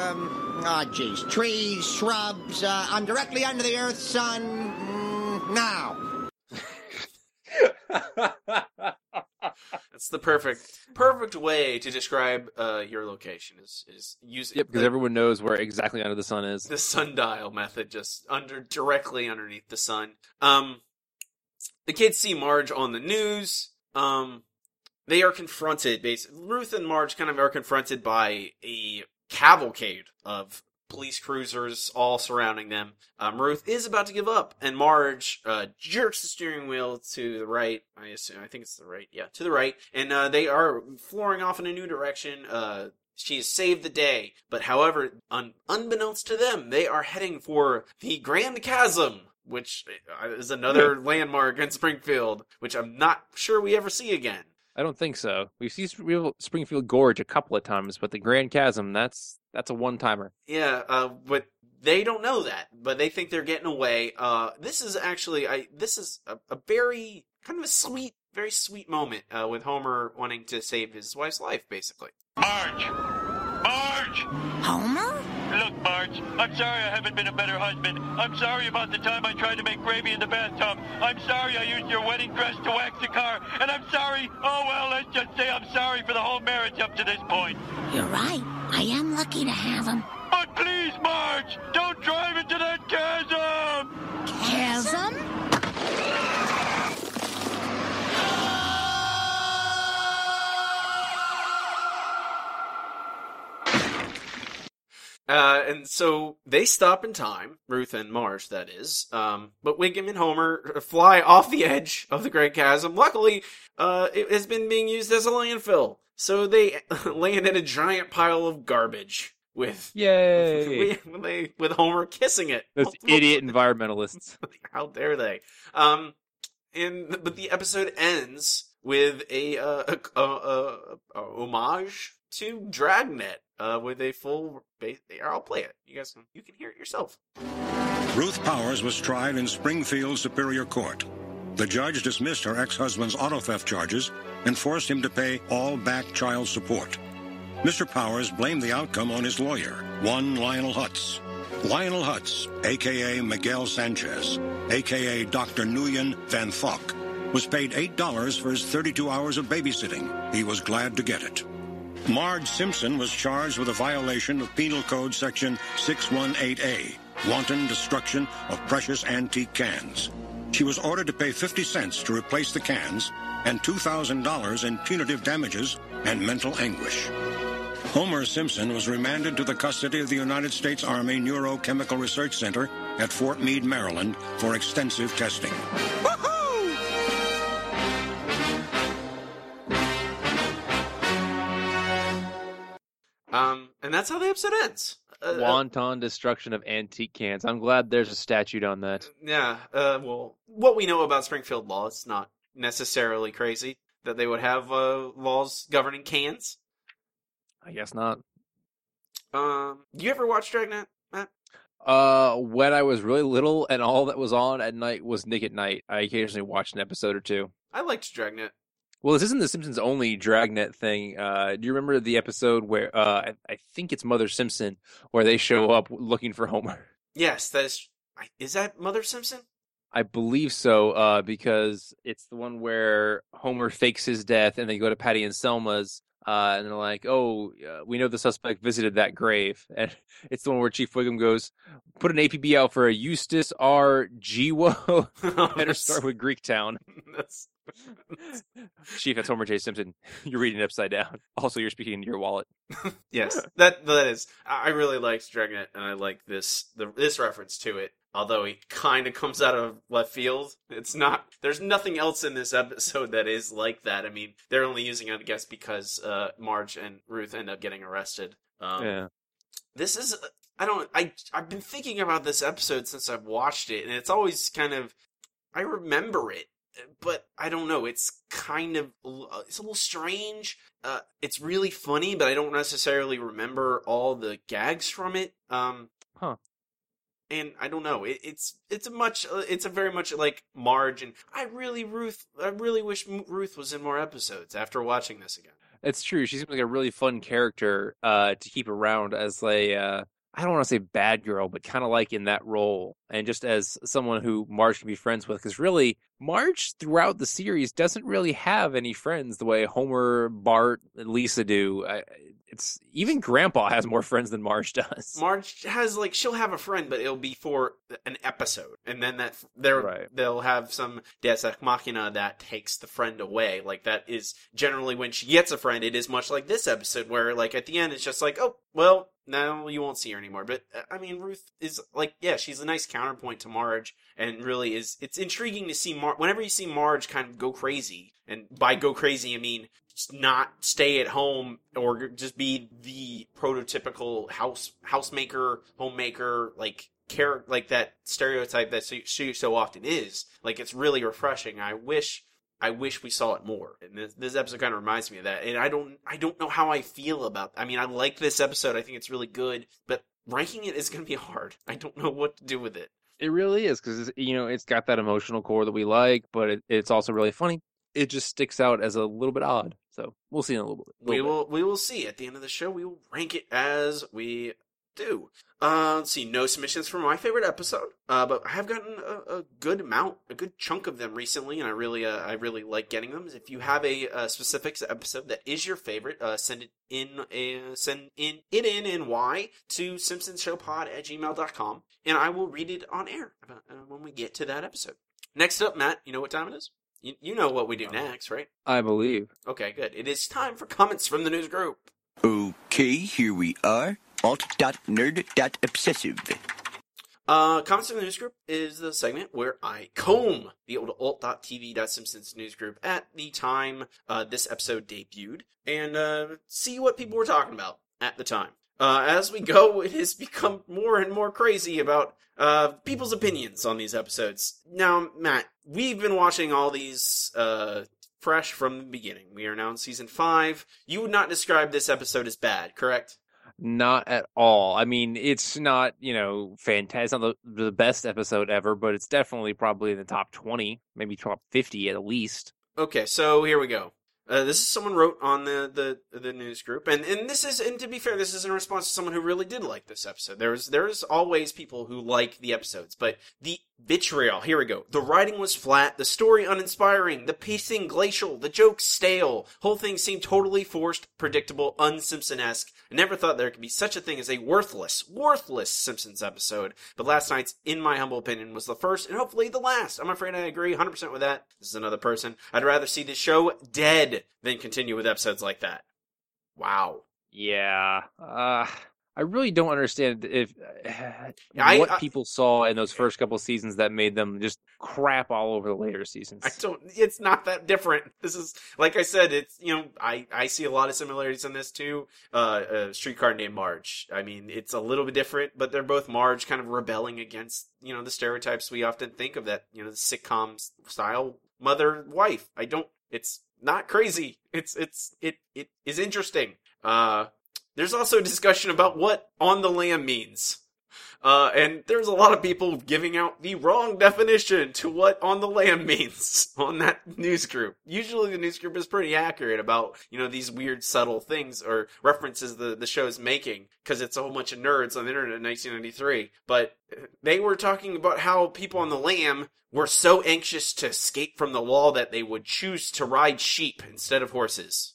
trees, shrubs, I'm directly under the earth's sun, now. That's the perfect way to describe your location is using. Yep, because everyone knows where exactly under the sun is. The sundial method, just directly underneath the sun. The kids see Marge on the news. They are confronted, Ruth and Marge kind of are confronted by a cavalcade of police cruisers all surrounding them. Ruth is about to give up, and Marge jerks the steering wheel to the right. I think it's the right. Yeah, to the right. And they are flooring off in a new direction. She has saved the day. But however, unbeknownst to them, they are heading for the Grand Chasm, which is another landmark in Springfield, which I'm not sure we ever see again. I don't think so. We've seen Springfield Gorge a couple of times, but the Grand Chasm, that's a one-timer. Yeah, but they don't know that, but they think they're getting away. This is actually, this is a very, kind of a sweet, very sweet moment with Homer wanting to save his wife's life, basically. Marge! Homer? Look, Marge, I'm sorry I haven't been a better husband. I'm sorry about the time I tried to make gravy in the bathtub. I'm sorry I used your wedding dress to wax the car. And I'm sorry, let's just say I'm sorry for the whole marriage up to this point. You're right. I am lucky to have him. But please, Marge, don't drive into that chasm! Chasm? And so they stop in time, Ruth and Marge, that is. But Wiggum and Homer fly off the edge of the Great Chasm. Luckily, it has been being used as a landfill. So they land in a giant pile of garbage with Yay! with Homer kissing it. Those idiot environmentalists. How dare they? But the episode ends with a homage to Dragnet, with a full base. I'll play it. You can hear it yourself. Ruth Powers was tried in Springfield Superior Court. The judge dismissed her ex-husband's auto theft charges and forced him to pay all back child support. Mr. Powers blamed the outcome on his lawyer, one Lionel Hutz. Lionel Hutz, a.k.a. Miguel Sanchez, a.k.a. Dr. Nguyen Van Thok, was paid $8 for his 32 hours of babysitting. He was glad to get it. Marge Simpson was charged with a violation of Penal Code Section 618A, wanton destruction of precious antique cans. She was ordered to pay 50 cents to replace the cans and $2,000 in punitive damages and mental anguish. Homer Simpson was remanded to the custody of the United States Army Neurochemical Research Center at Fort Meade, Maryland, for extensive testing. And that's how the episode ends. Wanton destruction of antique cans. I'm glad there's a statute on that. Yeah, well, what we know about Springfield law, it's not necessarily crazy that they would have laws governing cans. I guess not. You ever watch Dragnet, Matt? When I was really little and all that was on at night was Nick at Night, I occasionally watched an episode or two. I liked Dragnet. Well, this isn't the Simpsons' only Dragnet thing. Do you remember the episode where I think it's Mother Simpson, where they show up looking for Homer? Yes, is that Mother Simpson? I believe so, because it's the one where Homer fakes his death, and they go to Patty and Selma's, and they're like, "Oh, we know the suspect visited that grave," and it's the one where Chief Wiggum goes, "Put an APB out for a Eustace R. Giwo." Better start with Greektown. Chief, that's Homer J. Simpson. You're reading it upside down. Also, you're speaking into your wallet. Yes, that is. I really liked Dragnet, and I like this reference to it. Although it kind of comes out of left field, it's not. There's nothing else in this episode that is like that. I mean, they're only using it, I guess, because Marge and Ruth end up getting arrested. Yeah. This is. I've been thinking about this episode since I've watched it, and it's always kind of. I remember it. But I don't know. It's kind of it's a little strange. It's really funny, but I don't necessarily remember all the gags from it. And I don't know. It's a very much like Marge, and I really wish Ruth was in more episodes after watching this again. It's true. She seems like a really fun character to keep around as I don't want to say bad girl, but kind of like in that role. And just as someone who Marge can be friends with, because really, Marge throughout the series doesn't really have any friends the way Homer, Bart, and Lisa do. It's even Grandpa has more friends than Marge does. Marge has she'll have a friend, but it'll be for an episode, and then they'll have some Deus Ex Machina that takes the friend away. That is generally when she gets a friend. It is much like this episode, where at the end it's just oh well. No, you won't see her anymore. But, I mean, Ruth is, she's a nice counterpoint to Marge, and really it's intriguing to see whenever you see Marge kind of go crazy, and by go crazy, I mean, just not stay at home, or just be the prototypical housemaker, homemaker, character, that stereotype that she so often is. It's really refreshing. I wish we saw it more, and this episode kind of reminds me of that. And I don't know how I feel about. I mean, I like this episode. I think it's really good, but ranking it is going to be hard. I don't know what to do with it. It really is, because it's got that emotional core that we like, but it's also really funny. It just sticks out as a little bit odd. So we'll see in a little bit. We will see at the end of the show. We will rank it as we do. Let's see, no submissions for my favorite episode, but I have gotten a good chunk of them recently, and I really like getting them. If you have a specific episode that is your favorite, send it in why to simpsonshowpod@gmail.com, and I will read it on air when we get to that episode. Next up, Matt, you know what time it is? You know what we do next, right? I believe. Okay, good. It is time for comments from the news group. Okay, here we are. alt.nerd.obsessive. Comments in the News Group is the segment where I comb the old alt.tv.simpsons newsgroup at the time this episode debuted and see what people were talking about at the time. As we go, it has become more and more crazy about people's opinions on these episodes. Now, Matt, we've been watching all these fresh from the beginning. We are now in season 5. You would not describe this episode as bad, correct? Not at all. I mean, it's not, fantastic. It's not the best episode ever, but it's definitely probably in the top 20, maybe top 50 at least. Okay, so here we go. This is someone wrote on the news group, and to be fair, this is in response to someone who really did like this episode. There's always people who like the episodes, but the vitriol, here we go. The writing was flat, the story uninspiring, the pacing glacial, the jokes stale, whole thing seemed totally forced, predictable, un-Simpson-esque. I never thought there could be such a thing as a worthless Simpsons episode, but last night's, in my humble opinion, was the first and hopefully the last. I'm afraid I agree 100% with that. This is another person. I'd rather see this show dead than continue with episodes like that. Wow. Yeah. I really don't understand what people saw in those first couple seasons that made them just crap all over the later seasons. It's not that different. This is, like I said, it's, I see a lot of similarities in this too. Streetcar Named Marge. I mean, it's a little bit different, but they're both Marge kind of rebelling against, the stereotypes we often think of that, the sitcom style mother-wife. It's not crazy. It is interesting. There's also a discussion about what on the lam means. And there's a lot of people giving out the wrong definition to what on the lam means on that news group. Usually the news group is pretty accurate about, these weird subtle things or references the show's making, because it's a whole bunch of nerds on the internet in 1993. But they were talking about how people on the lam were so anxious to escape from the law that they would choose to ride sheep instead of horses.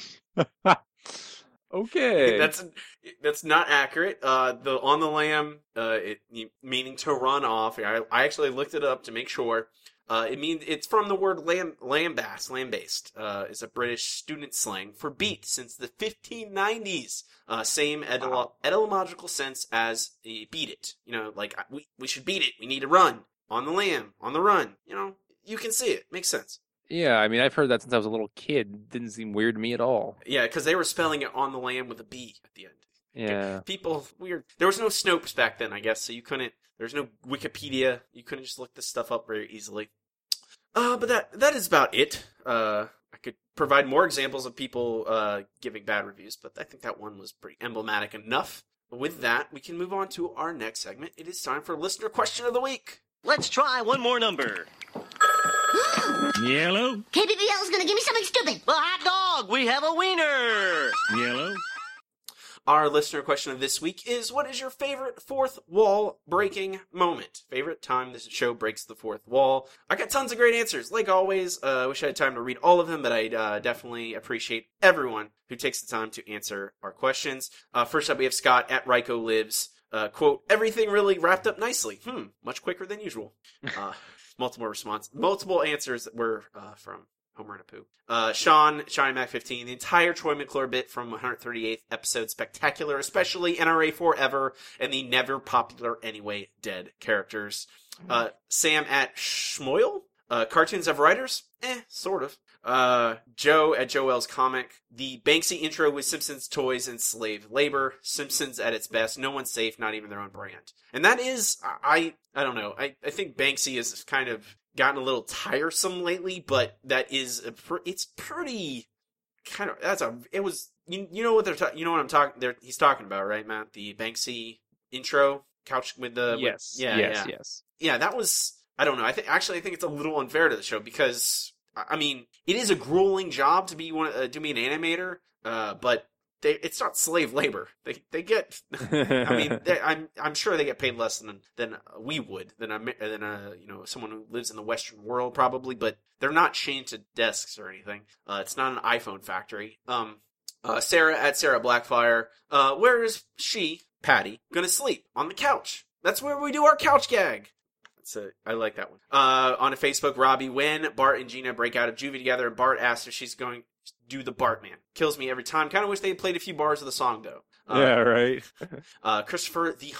Okay, that's not accurate. The on the lam, meaning to run off. I actually looked it up to make sure. It's from the word lambast. Is a British student slang for beat since the 1590s. Same etymological sense as beat it. We should beat it. We need to run on the lam, on the run. You can see it. Makes sense. Yeah, I mean, I've heard that since I was a little kid. It didn't seem weird to me at all. Yeah, because they were spelling it on the lam with a B at the end. Yeah. People, weird. There was no Snopes back then, I guess, so there's no Wikipedia. You couldn't just look this stuff up very easily. But that is about it. I could provide more examples of people giving bad reviews, but I think that one was pretty emblematic enough. With that, we can move on to our next segment. It is time for Listener Question of the Week. Let's try one more number. Yellow. KBBL is going to give me something stupid. The hot dog. We have a wiener. Yellow. Our listener question of this week is, what is your favorite fourth wall breaking moment? Favorite time this show breaks the fourth wall? I got tons of great answers. Like always, I wish I had time to read all of them, but I definitely appreciate everyone who takes the time to answer our questions. First up, we have Scott at Ryko Lives. Quote, everything really wrapped up nicely. Much quicker than usual. Multiple answers were from Homer and Apu. Sean, Shiny Mac 15, the entire Troy McClure bit from 138th episode spectacular, especially NRA Forever and the never popular anyway dead characters. Sam at Schmoyle, cartoons have writers? Sort of. Joe at Joel's Comic, the Banksy intro with Simpsons toys and slave labor. Simpsons at its best. No one's safe, not even their own brand. And that is, I don't know. I think Banksy has kind of gotten a little tiresome lately, but that is, it's pretty kind of, you know what I'm talking, he's talking about, right, Matt? The Banksy intro couch with the, yes. Yeah, that was, I don't know. I think it's a little unfair to the show because, I mean, it is a grueling job to be to be an animator, but it's not slave labor. They get, I mean, I'm sure they get paid less than we would, than someone who lives in the Western world probably, but they're not chained to desks or anything. It's not an iPhone factory. Sarah at Sarah Blackfire, where is she, Patty, gonna sleep? On the couch. That's where we do our couch gag. I like that one. On a Facebook, Robbie, when Bart and Gina break out of juvie together, and Bart asks if she's going do the Bartman. Kills me every time. Kind of wish they had played a few bars of the song, though. Yeah, right. Christopher, the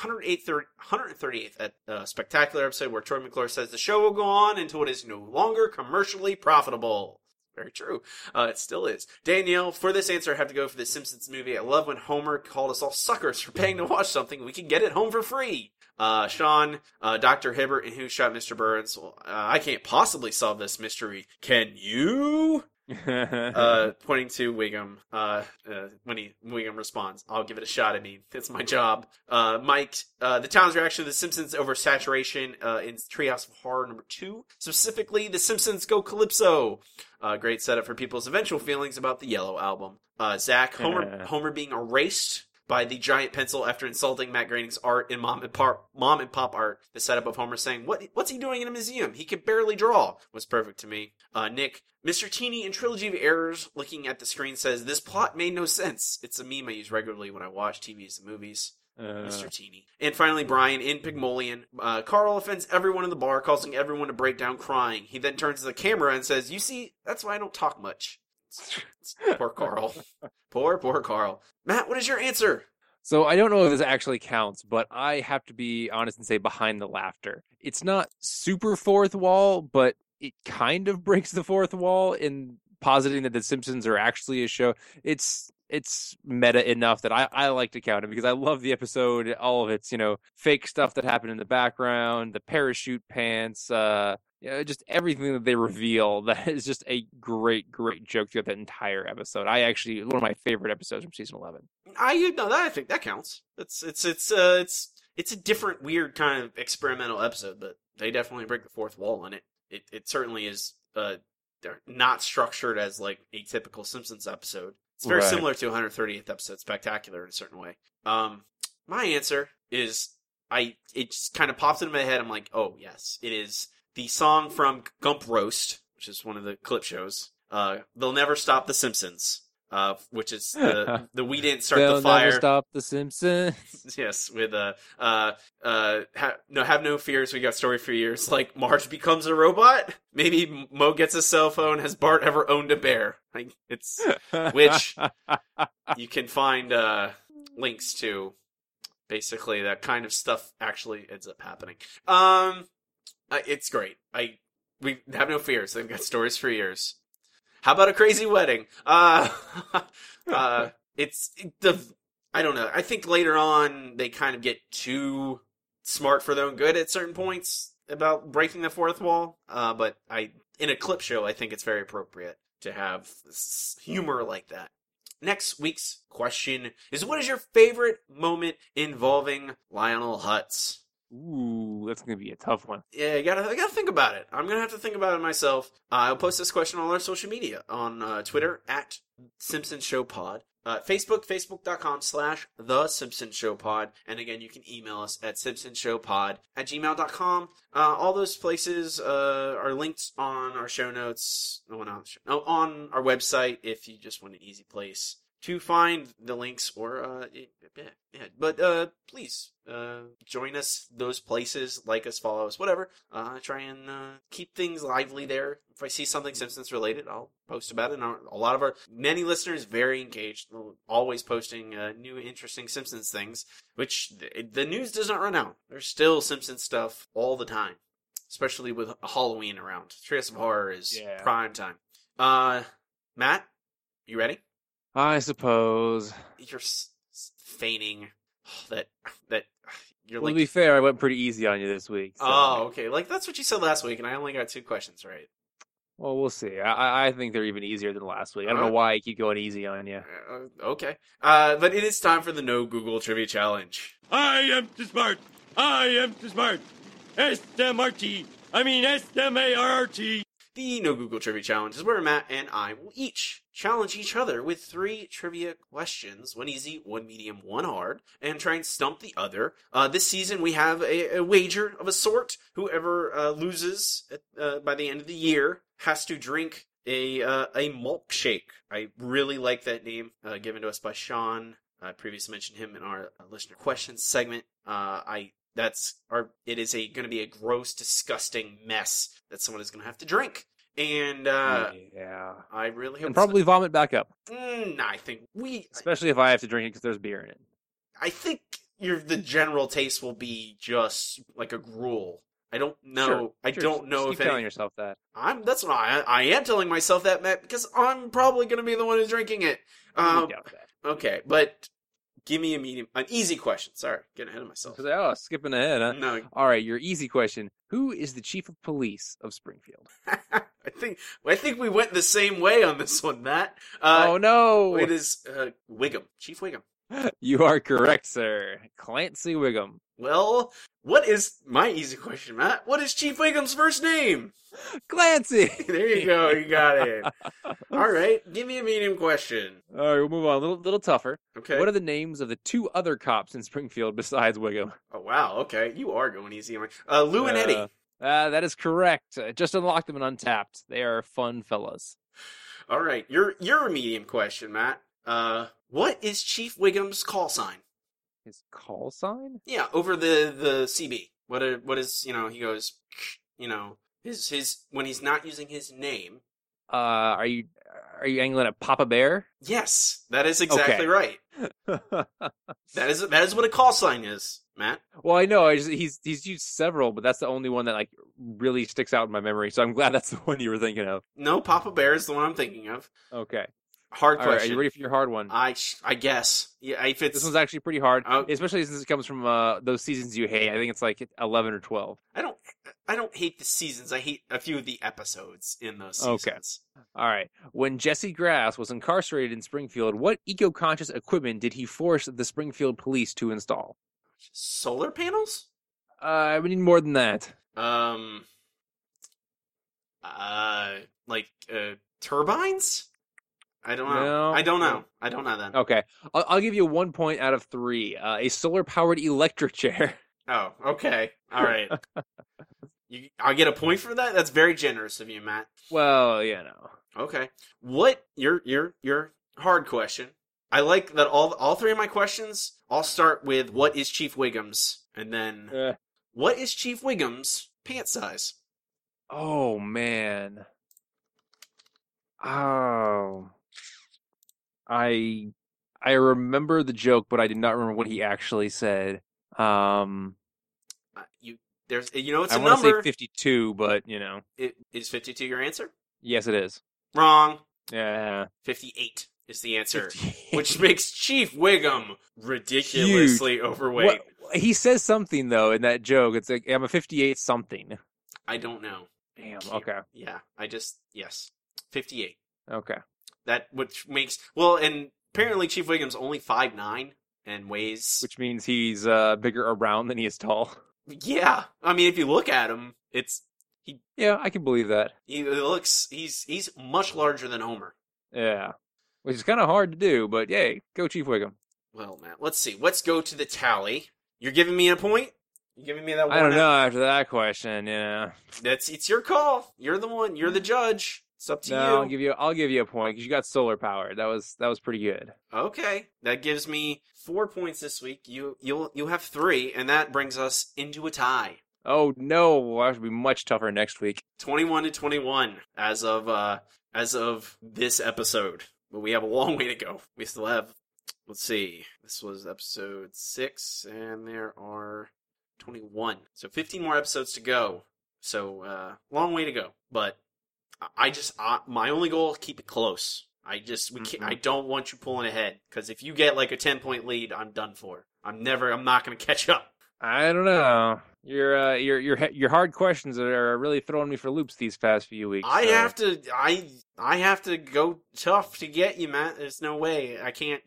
138th spectacular episode where Troy McClure says the show will go on until it is no longer commercially profitable. Very true. It still is. Danielle, for this answer, I have to go for the Simpsons movie. I love when Homer called us all suckers for paying to watch something we can get at home for free. Sean, Dr. Hibbert, and Who Shot Mr. Burns? Well, I can't possibly solve this mystery. Can you? Pointing to Wiggum, when Wiggum responds, I'll give it a shot. I mean, it's my job. Mike, the town's reaction to The Simpsons oversaturation, in Treehouse of Horror number 2. Specifically, The Simpsons Go Calypso. Great setup for people's eventual feelings about the Yellow Album. Zach, Homer being erased by the giant pencil after insulting Matt Groening's art in Mom and Pop art. The setup of Homer saying, what's he doing in a museum? He can barely draw, was perfect to me. Nick, Mr. Teeny in Trilogy of Errors, looking at the screen, says, this plot made no sense. It's a meme I use regularly when I watch TVs and movies. Mr. Teeny. And finally, Brian in Pygmalion. Carl offends everyone in the bar, causing everyone to break down crying. He then turns to the camera and says, you see, that's why I don't talk much. Poor Carl. Poor Carl. Matt, what is your answer? So I don't know if this actually counts, but I have to be honest and say behind the laughter. It's not super fourth wall, but it kind of breaks the fourth wall in positing that The Simpsons are actually a show. It's meta enough that I like to count it because I love the episode, all of its, fake stuff that happened in the background, the parachute pants, just everything that they reveal. That is just a great joke throughout that entire episode. One of my favorite episodes from season 11. I think that counts. It's a different, weird kind of experimental episode, but they definitely break the fourth wall in it. It certainly is not structured as like a typical Simpsons episode. It's very similar to 138th episode Spectacular in a certain way. My answer is it just kind of popped into my head. I'm like, oh yes, it is the song from Gump Roast, which is one of the clip shows. They'll Never Stop the Simpsons, which is the We Didn't Start the Fire. They'll Never Stop the Simpsons. Yes, with have no fears, we got story for years. Like Marge becomes a robot. Maybe Mo gets a cell phone. Has Bart ever owned a bear? Which you can find links to. Basically, that kind of stuff actually ends up happening. It's great. We have no fears. They've got stories for years. How about a crazy wedding? I don't know. I think later on they kind of get too smart for their own good at certain points about breaking the fourth wall. But in a clip show, I think it's very appropriate to have humor like that. Next week's question is, what is your favorite moment involving Lionel Hutz? Ooh, that's going to be a tough one. Yeah, I gotta think about it. I'm going to have to think about it myself. I'll post this question on all our social media, on Twitter, at Simpsons Show Pod. Facebook, facebook.com/The Simpsons Show Pod. And again, you can email us at simpsonsshowpod@gmail.com. All those places are linked on our show notes. On our website if you just want an easy place to find the links, or but please join us those places, like us, follow us, whatever. Try and keep things lively there. If I see something Simpsons related, I'll post about it. And a lot of our many listeners very engaged, always posting new interesting Simpsons things, which the news does not run out. There's still Simpsons stuff all the time, especially with Halloween around. Treehouse of Horror is prime time. Matt, you ready? I suppose. You're feigning that you're To be fair, I went pretty easy on you this week. So. Oh, okay. Like, that's what you said last week, and I only got 2 questions right. Well, we'll see. I think they're even easier than last week. I don't know why I keep going easy on you. Okay. But it is time for the No Google Trivia Challenge. I am too smart. I am too smart. S-M-R-T. I mean S-M-A-R-R-T. The No Google Trivia Challenge is where Matt and I will each challenge each other with 3 trivia questions, 1 easy, 1 medium, 1 hard, and try and stump the other. This season we have a wager of a sort. Whoever loses by the end of the year has to drink a milkshake. I really like that name given to us by Sean. I previously mentioned him in our listener questions segment. It is going to be a gross, disgusting mess that someone is going to have to drink. And yeah, I really hope and probably vomit back up. I think especially if I have to drink it because there's beer in it. I think the general taste will be just like a gruel. I don't know. Sure, I don't know keep if telling yourself that. That's what I am telling myself that, Matt, because I'm probably going to be the one who's drinking it. Doubt that. Okay, but give me an easy question. Sorry, getting ahead of myself. Oh, skipping ahead, huh? No. All right, your easy question: who is the chief of police of Springfield? I think we went the same way on this one, Matt. Oh no! It is Wiggum, Chief Wiggum. You are correct, sir. Clancy Wiggum. Well, what is my easy question, Matt? What is Chief Wiggum's first name? Clancy. There you go. You got it. All right. Give me a medium question. All right, we'll move on. A little tougher. Okay. What are the names of the two other cops in Springfield besides Wiggum? Oh, wow. Okay. You are going easy on me. Lou and Eddie. That is correct. Just unlocked them in Untapped. They are fun fellas. All right. Your medium question, Matt. What is Chief Wiggum's call sign? His call sign? Yeah, over the CB. What is, he goes, his when he's not using his name. Are you angling at Papa Bear? Yes, that is exactly right. That is what a call sign is, Matt. Well, I know he's used several, but that's the only one that like really sticks out in my memory. So I'm glad that's the one you were thinking of. No, Papa Bear is the one I'm thinking of. Okay. Hard question. Right, are you ready for your hard one? I guess. Yeah, this one's actually pretty hard, especially since it comes from those seasons you hate. I think it's like 11 or 12. I don't hate the seasons. I hate a few of the episodes in those seasons. Okay. All right. When Jesse Grass was incarcerated in Springfield, what eco-conscious equipment did he force the Springfield police to install? Solar panels? We need more than that. Turbines? I don't know. No. I don't know then. Okay. I'll give you 1 point out of 3. A solar-powered electric chair. Oh, okay. All right. I'll get a point for that? That's very generous of you, Matt. Well, Okay. What your hard question. I like that all 3 of my questions all start with what is Chief Wiggum's, and then what is Chief Wiggum's pant size? Oh man. Oh. I remember the joke, but I did not remember what he actually said. It's a I number. want to say 52, but Is 52 your answer? Yes, it is. Wrong. Yeah. 58 is the answer, which makes Chief Wiggum ridiculously overweight. He says something though in that joke. It's like I'm a 58 something. I don't know. Damn. Okay. Yeah. Yes. 58. Okay. Which makes and apparently Chief Wiggum's only 5'9" and weighs, which means he's bigger around than he is tall. Yeah, I mean if you look at him, Yeah, I can believe that. He's much larger than Homer. Yeah, which is kind of hard to do, but yay, go Chief Wiggum. Well, Matt, let's see. Let's go to the tally. You're giving me a point? You giving me that one? I don't know after that question. Yeah, it's your call. You're the one. You're the judge. It's up to you. I'll give you a point because you got solar powered. That was pretty good. Okay, that gives me 4 points this week. You'll have 3, and that brings us into a tie. Oh no, that should be much tougher next week. 21-21 as of this episode, but we have a long way to go. We still have. Let's see. This was episode 6, and there are 21. So 15 more episodes to go. So long way to go, but. My only goal is keep it close. I don't want you pulling ahead, because if you get like a 10-point lead, I'm done for. I'm not going to catch up. I don't know. Your hard questions are really throwing me for loops these past few weeks. I have to go tough to get you, Matt. There's no way. I can't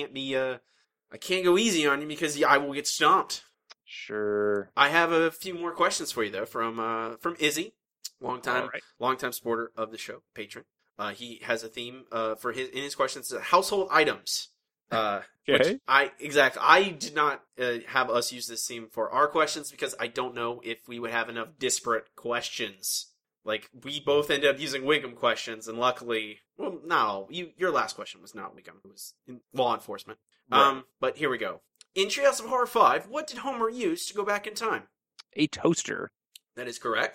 go easy on you because I will get stomped. Sure. I have a few more questions for you though from Izzy. Long-time supporter of the show, patron. He has a theme in his questions: household items. Okay. I did not have us use this theme for our questions because I don't know if we would have enough disparate questions. Like we both ended up using Wiggum questions, and luckily, your last question was not Wiggum; it was in law enforcement. Right. But here we go. In Treehouse of Horror 5, what did Homer use to go back in time? A toaster. That is correct.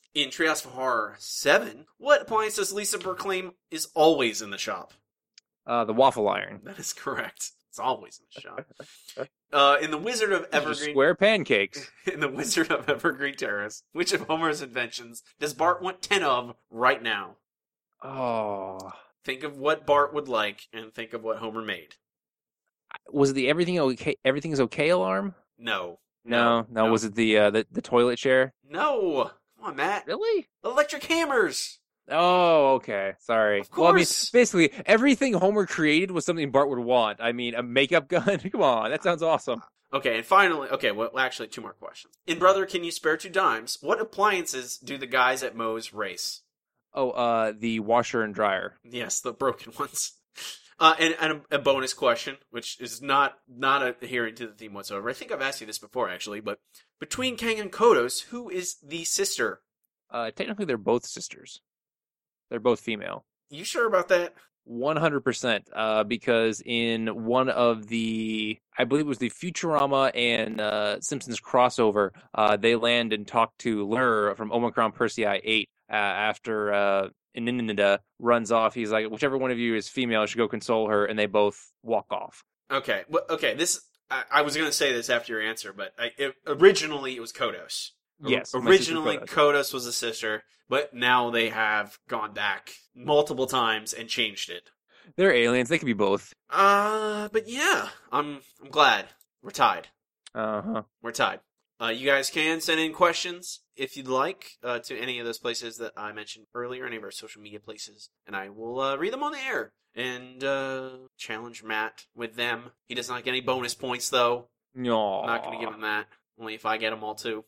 In Treehouse of Horror 7, what appliance does Lisa proclaim is always in the shop? The waffle iron. That is correct. It's always in the shop. In the Wizard of Evergreen... Square pancakes. In the Wizard of Evergreen Terrace, which of Homer's inventions does Bart want 10 of right now? Oh. Think of what Bart would like, and think of what Homer made. Was it the everything's okay alarm? No. No. Was it the toilet chair? No. Come on, Matt. Really? Electric hammers. Oh, okay. Sorry. Of course. Well, I mean, basically, everything Homer created was something Bart would want. I mean, a makeup gun? Come on, that sounds awesome. Okay, and finally, well, actually, 2 more questions. In Brother, Can You Spare 2 Dimes, what appliances do the guys at Moe's race? Oh, the washer and dryer. Yes, the broken ones. And a bonus question, which is not adhering to the theme whatsoever. I think I've asked you this before, actually, but between Kang and Kodos, who is the sister? Technically, they're both sisters. They're both female. You sure about that? 100%. Because in one of the, I believe it was the Futurama and Simpsons crossover, they land and talk to Lur from Omicron Persei 8 after Ininida runs off. He's like, whichever one of you is female should go console her, and they both walk off. Okay, this I was going to say this after your answer, but originally it was Kodos. Yes. Originally, Kodos was a sister, but now they have gone back multiple times and changed it. They're aliens. They could be both. But yeah, I'm glad we're tied. We're tied. You guys can send in questions if you'd like to any of those places that I mentioned earlier, any of our social media places, and I will read them on the air and challenge Matt with them. He does not get any bonus points, though. No, I'm not going to give him that. Only if I get them all too.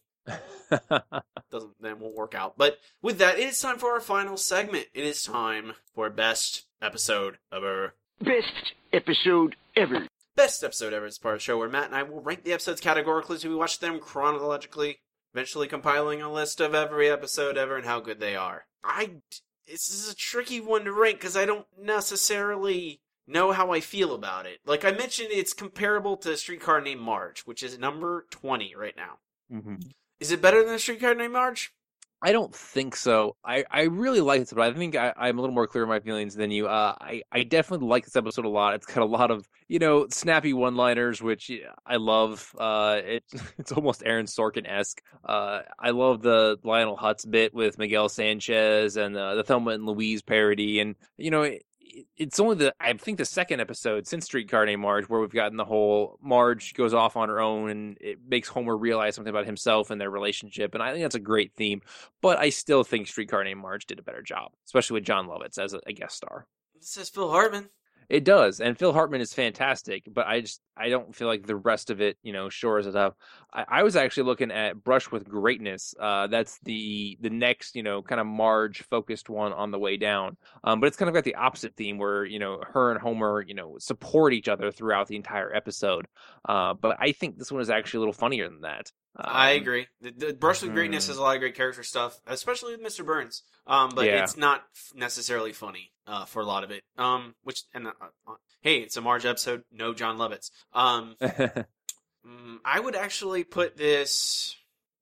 Then won't work out. But with that, it is time for our final segment. It is time for best episode ever. Best episode ever. Best episode ever is part of the show where Matt and I will rank the episodes categorically so we watch them chronologically, eventually compiling a list of every episode ever and how good they are. This is a tricky one to rank because I don't necessarily know how I feel about it. Like I mentioned, it's comparable to Streetcar Named Marge, which is number 20 right now. Mm-hmm. Is it better than Streetcar Named Marge? I don't think so. I really like this, but I think I'm a little more clear in my feelings than you. I definitely like this episode a lot. It's got a lot of, snappy one-liners, which I love. It's almost Aaron Sorkin-esque. I love the Lionel Hutz bit with Miguel Sanchez and the Thelma and Louise parody. And, it's only I think the second episode since Streetcar Named Marge where we've gotten the whole Marge goes off on her own and it makes Homer realize something about himself and their relationship. And I think that's a great theme, but I still think Streetcar Named Marge did a better job, especially with John Lovitz as a guest star. This says Phil Hartman. It does, and Phil Hartman is fantastic, but I don't feel like the rest of it, shores it up. I was actually looking at Brush with Greatness. That's the next, kind of Marge-focused one on the way down. But it's kind of got the opposite theme where, her and Homer, support each other throughout the entire episode. But I think this one is actually a little funnier than that. I agree. The Brush with Greatness has a lot of great character stuff, especially with Mr. Burns. But it's not necessarily funny for a lot of it. Hey, it's a Marge episode. No John Lovitz. I would actually put this.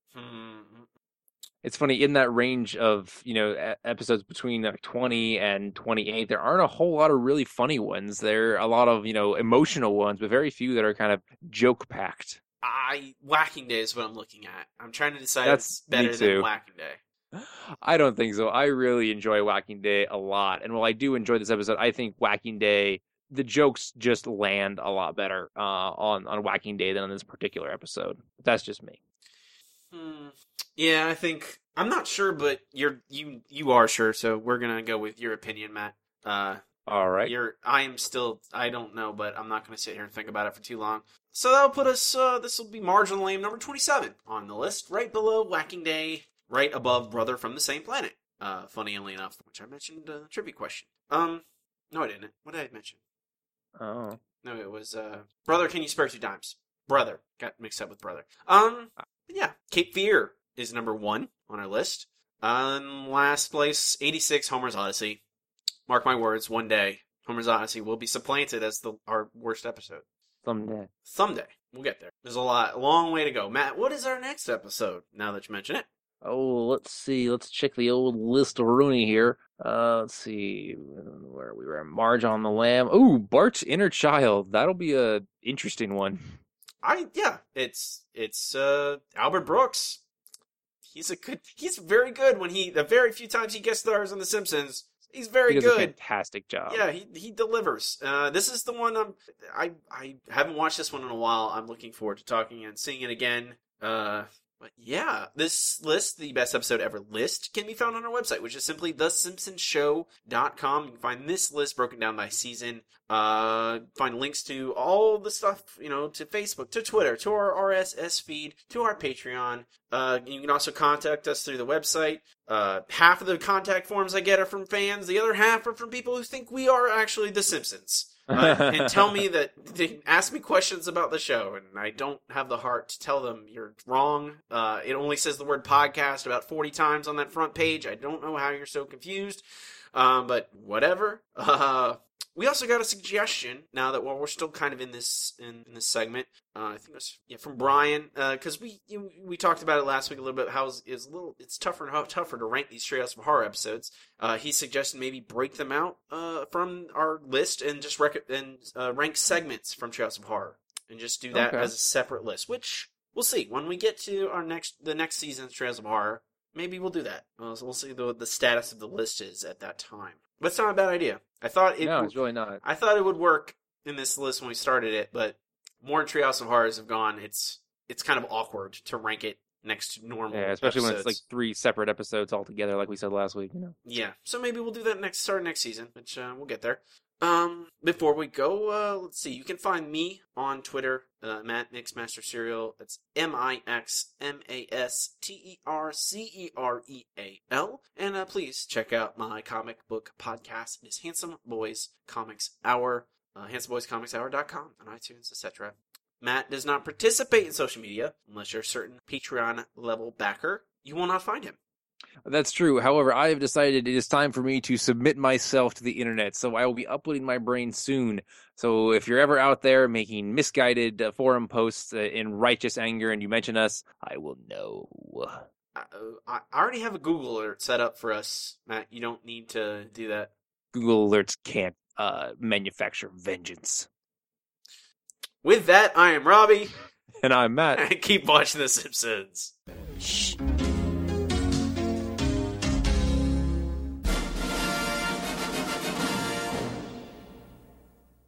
It's funny, in that range of episodes between 20 and 28, there aren't a whole lot of really funny ones. There are a lot of emotional ones, but very few that are kind of joke packed. Whacking Day is what I'm looking at. I'm trying to decide if it's better than Whacking Day. I don't think so. I really enjoy Whacking Day a lot. And while I do enjoy this episode, I think Whacking Day, the jokes just land a lot better on Whacking Day than on this particular episode. That's just me. Yeah, I think I'm not sure, but you are sure, so we're gonna go with your opinion, Matt. All right. I don't know, but I'm not gonna sit here and think about it for too long. So that'll put us, this will be Marge and Lame number 27 on the list, right below Whacking Day, right above Brother from the Same Planet. Funnily enough, which I mentioned the trivia question. No, I didn't. What did I mention? Oh. No, it was, Brother, Can You Spare 2 Dimes? Brother. Got mixed up with Brother. Yeah. Cape Fear is number 1 on our list. Last place, 86, Homer's Odyssey. Mark my words, one day, Homer's Odyssey will be supplanted as our worst episode. Someday. We'll get there. There's a long way to go. Matt, what is our next episode, now that you mention it? Oh, let's see. Let's check the old list of Rooney here. Let's see where we were. Marge on the Lam. Ooh, Bart's inner child. That'll be a interesting one. It's Albert Brooks. He's very good when the very few times he guest stars on The Simpsons. He's very He does good. a fantastic job. Yeah, he delivers. This is the one I haven't watched this one in a while. I'm looking forward to talking and seeing it again. But yeah, this list, the best episode ever list, can be found on our website, which is simply thesimpsonshow.com. You can find this list broken down by season. Find links to all the stuff, to Facebook, to Twitter, to our RSS feed, to our Patreon. You can also contact us through the website. Half of the contact forms I get are from fans. The other half are from people who think we are actually The Simpsons. And tell me that they ask me questions about the show, and I don't have the heart to tell them you're wrong. It only says the word podcast about 40 times on that front page. I don't know how you're so confused, but whatever. We also got a suggestion now that we're still kind of in this segment. I think it was from Brian, because we talked about it last week a little bit. How it's tougher to rank these Treehouse of Horror episodes. He suggested maybe break them out from our list and just rank segments from Treehouse of Horror and just do that as a separate list. Which we'll see when we get to the next season's Treehouse of Horror. Maybe we'll do that. So we'll see what the status of the list is at that time. But it's not a bad idea. No, it's really not. I thought it would work in this list when we started it, but more Treehouse of Horrors have gone. It's kind of awkward to rank it next to normal. Yeah, especially episodes. when it's like 3 separate episodes altogether, like we said last week. Yeah, so maybe we'll do that start next season, which we'll get there. Before we go, let's see. You can find me on Twitter, Matt Mixmaster Cereal. That's MixMasterCereal. And please check out my comic book podcast. It is Handsome Boys Comics Hour. HandsomeBoysComicsHour.com on iTunes, etc. Matt does not participate in social media unless you're a certain Patreon level backer. You will not find him. That's true. However, I have decided it is time for me to submit myself to the internet, so I will be uploading my brain soon. So if you're ever out there making misguided forum posts in righteous anger and you mention us, I will know. I already have a Google alert set up for us, Matt. You don't need to do that. Google alerts can't manufacture vengeance. With that, I am Robbie. And I'm Matt. And keep watching The Simpsons. Shh.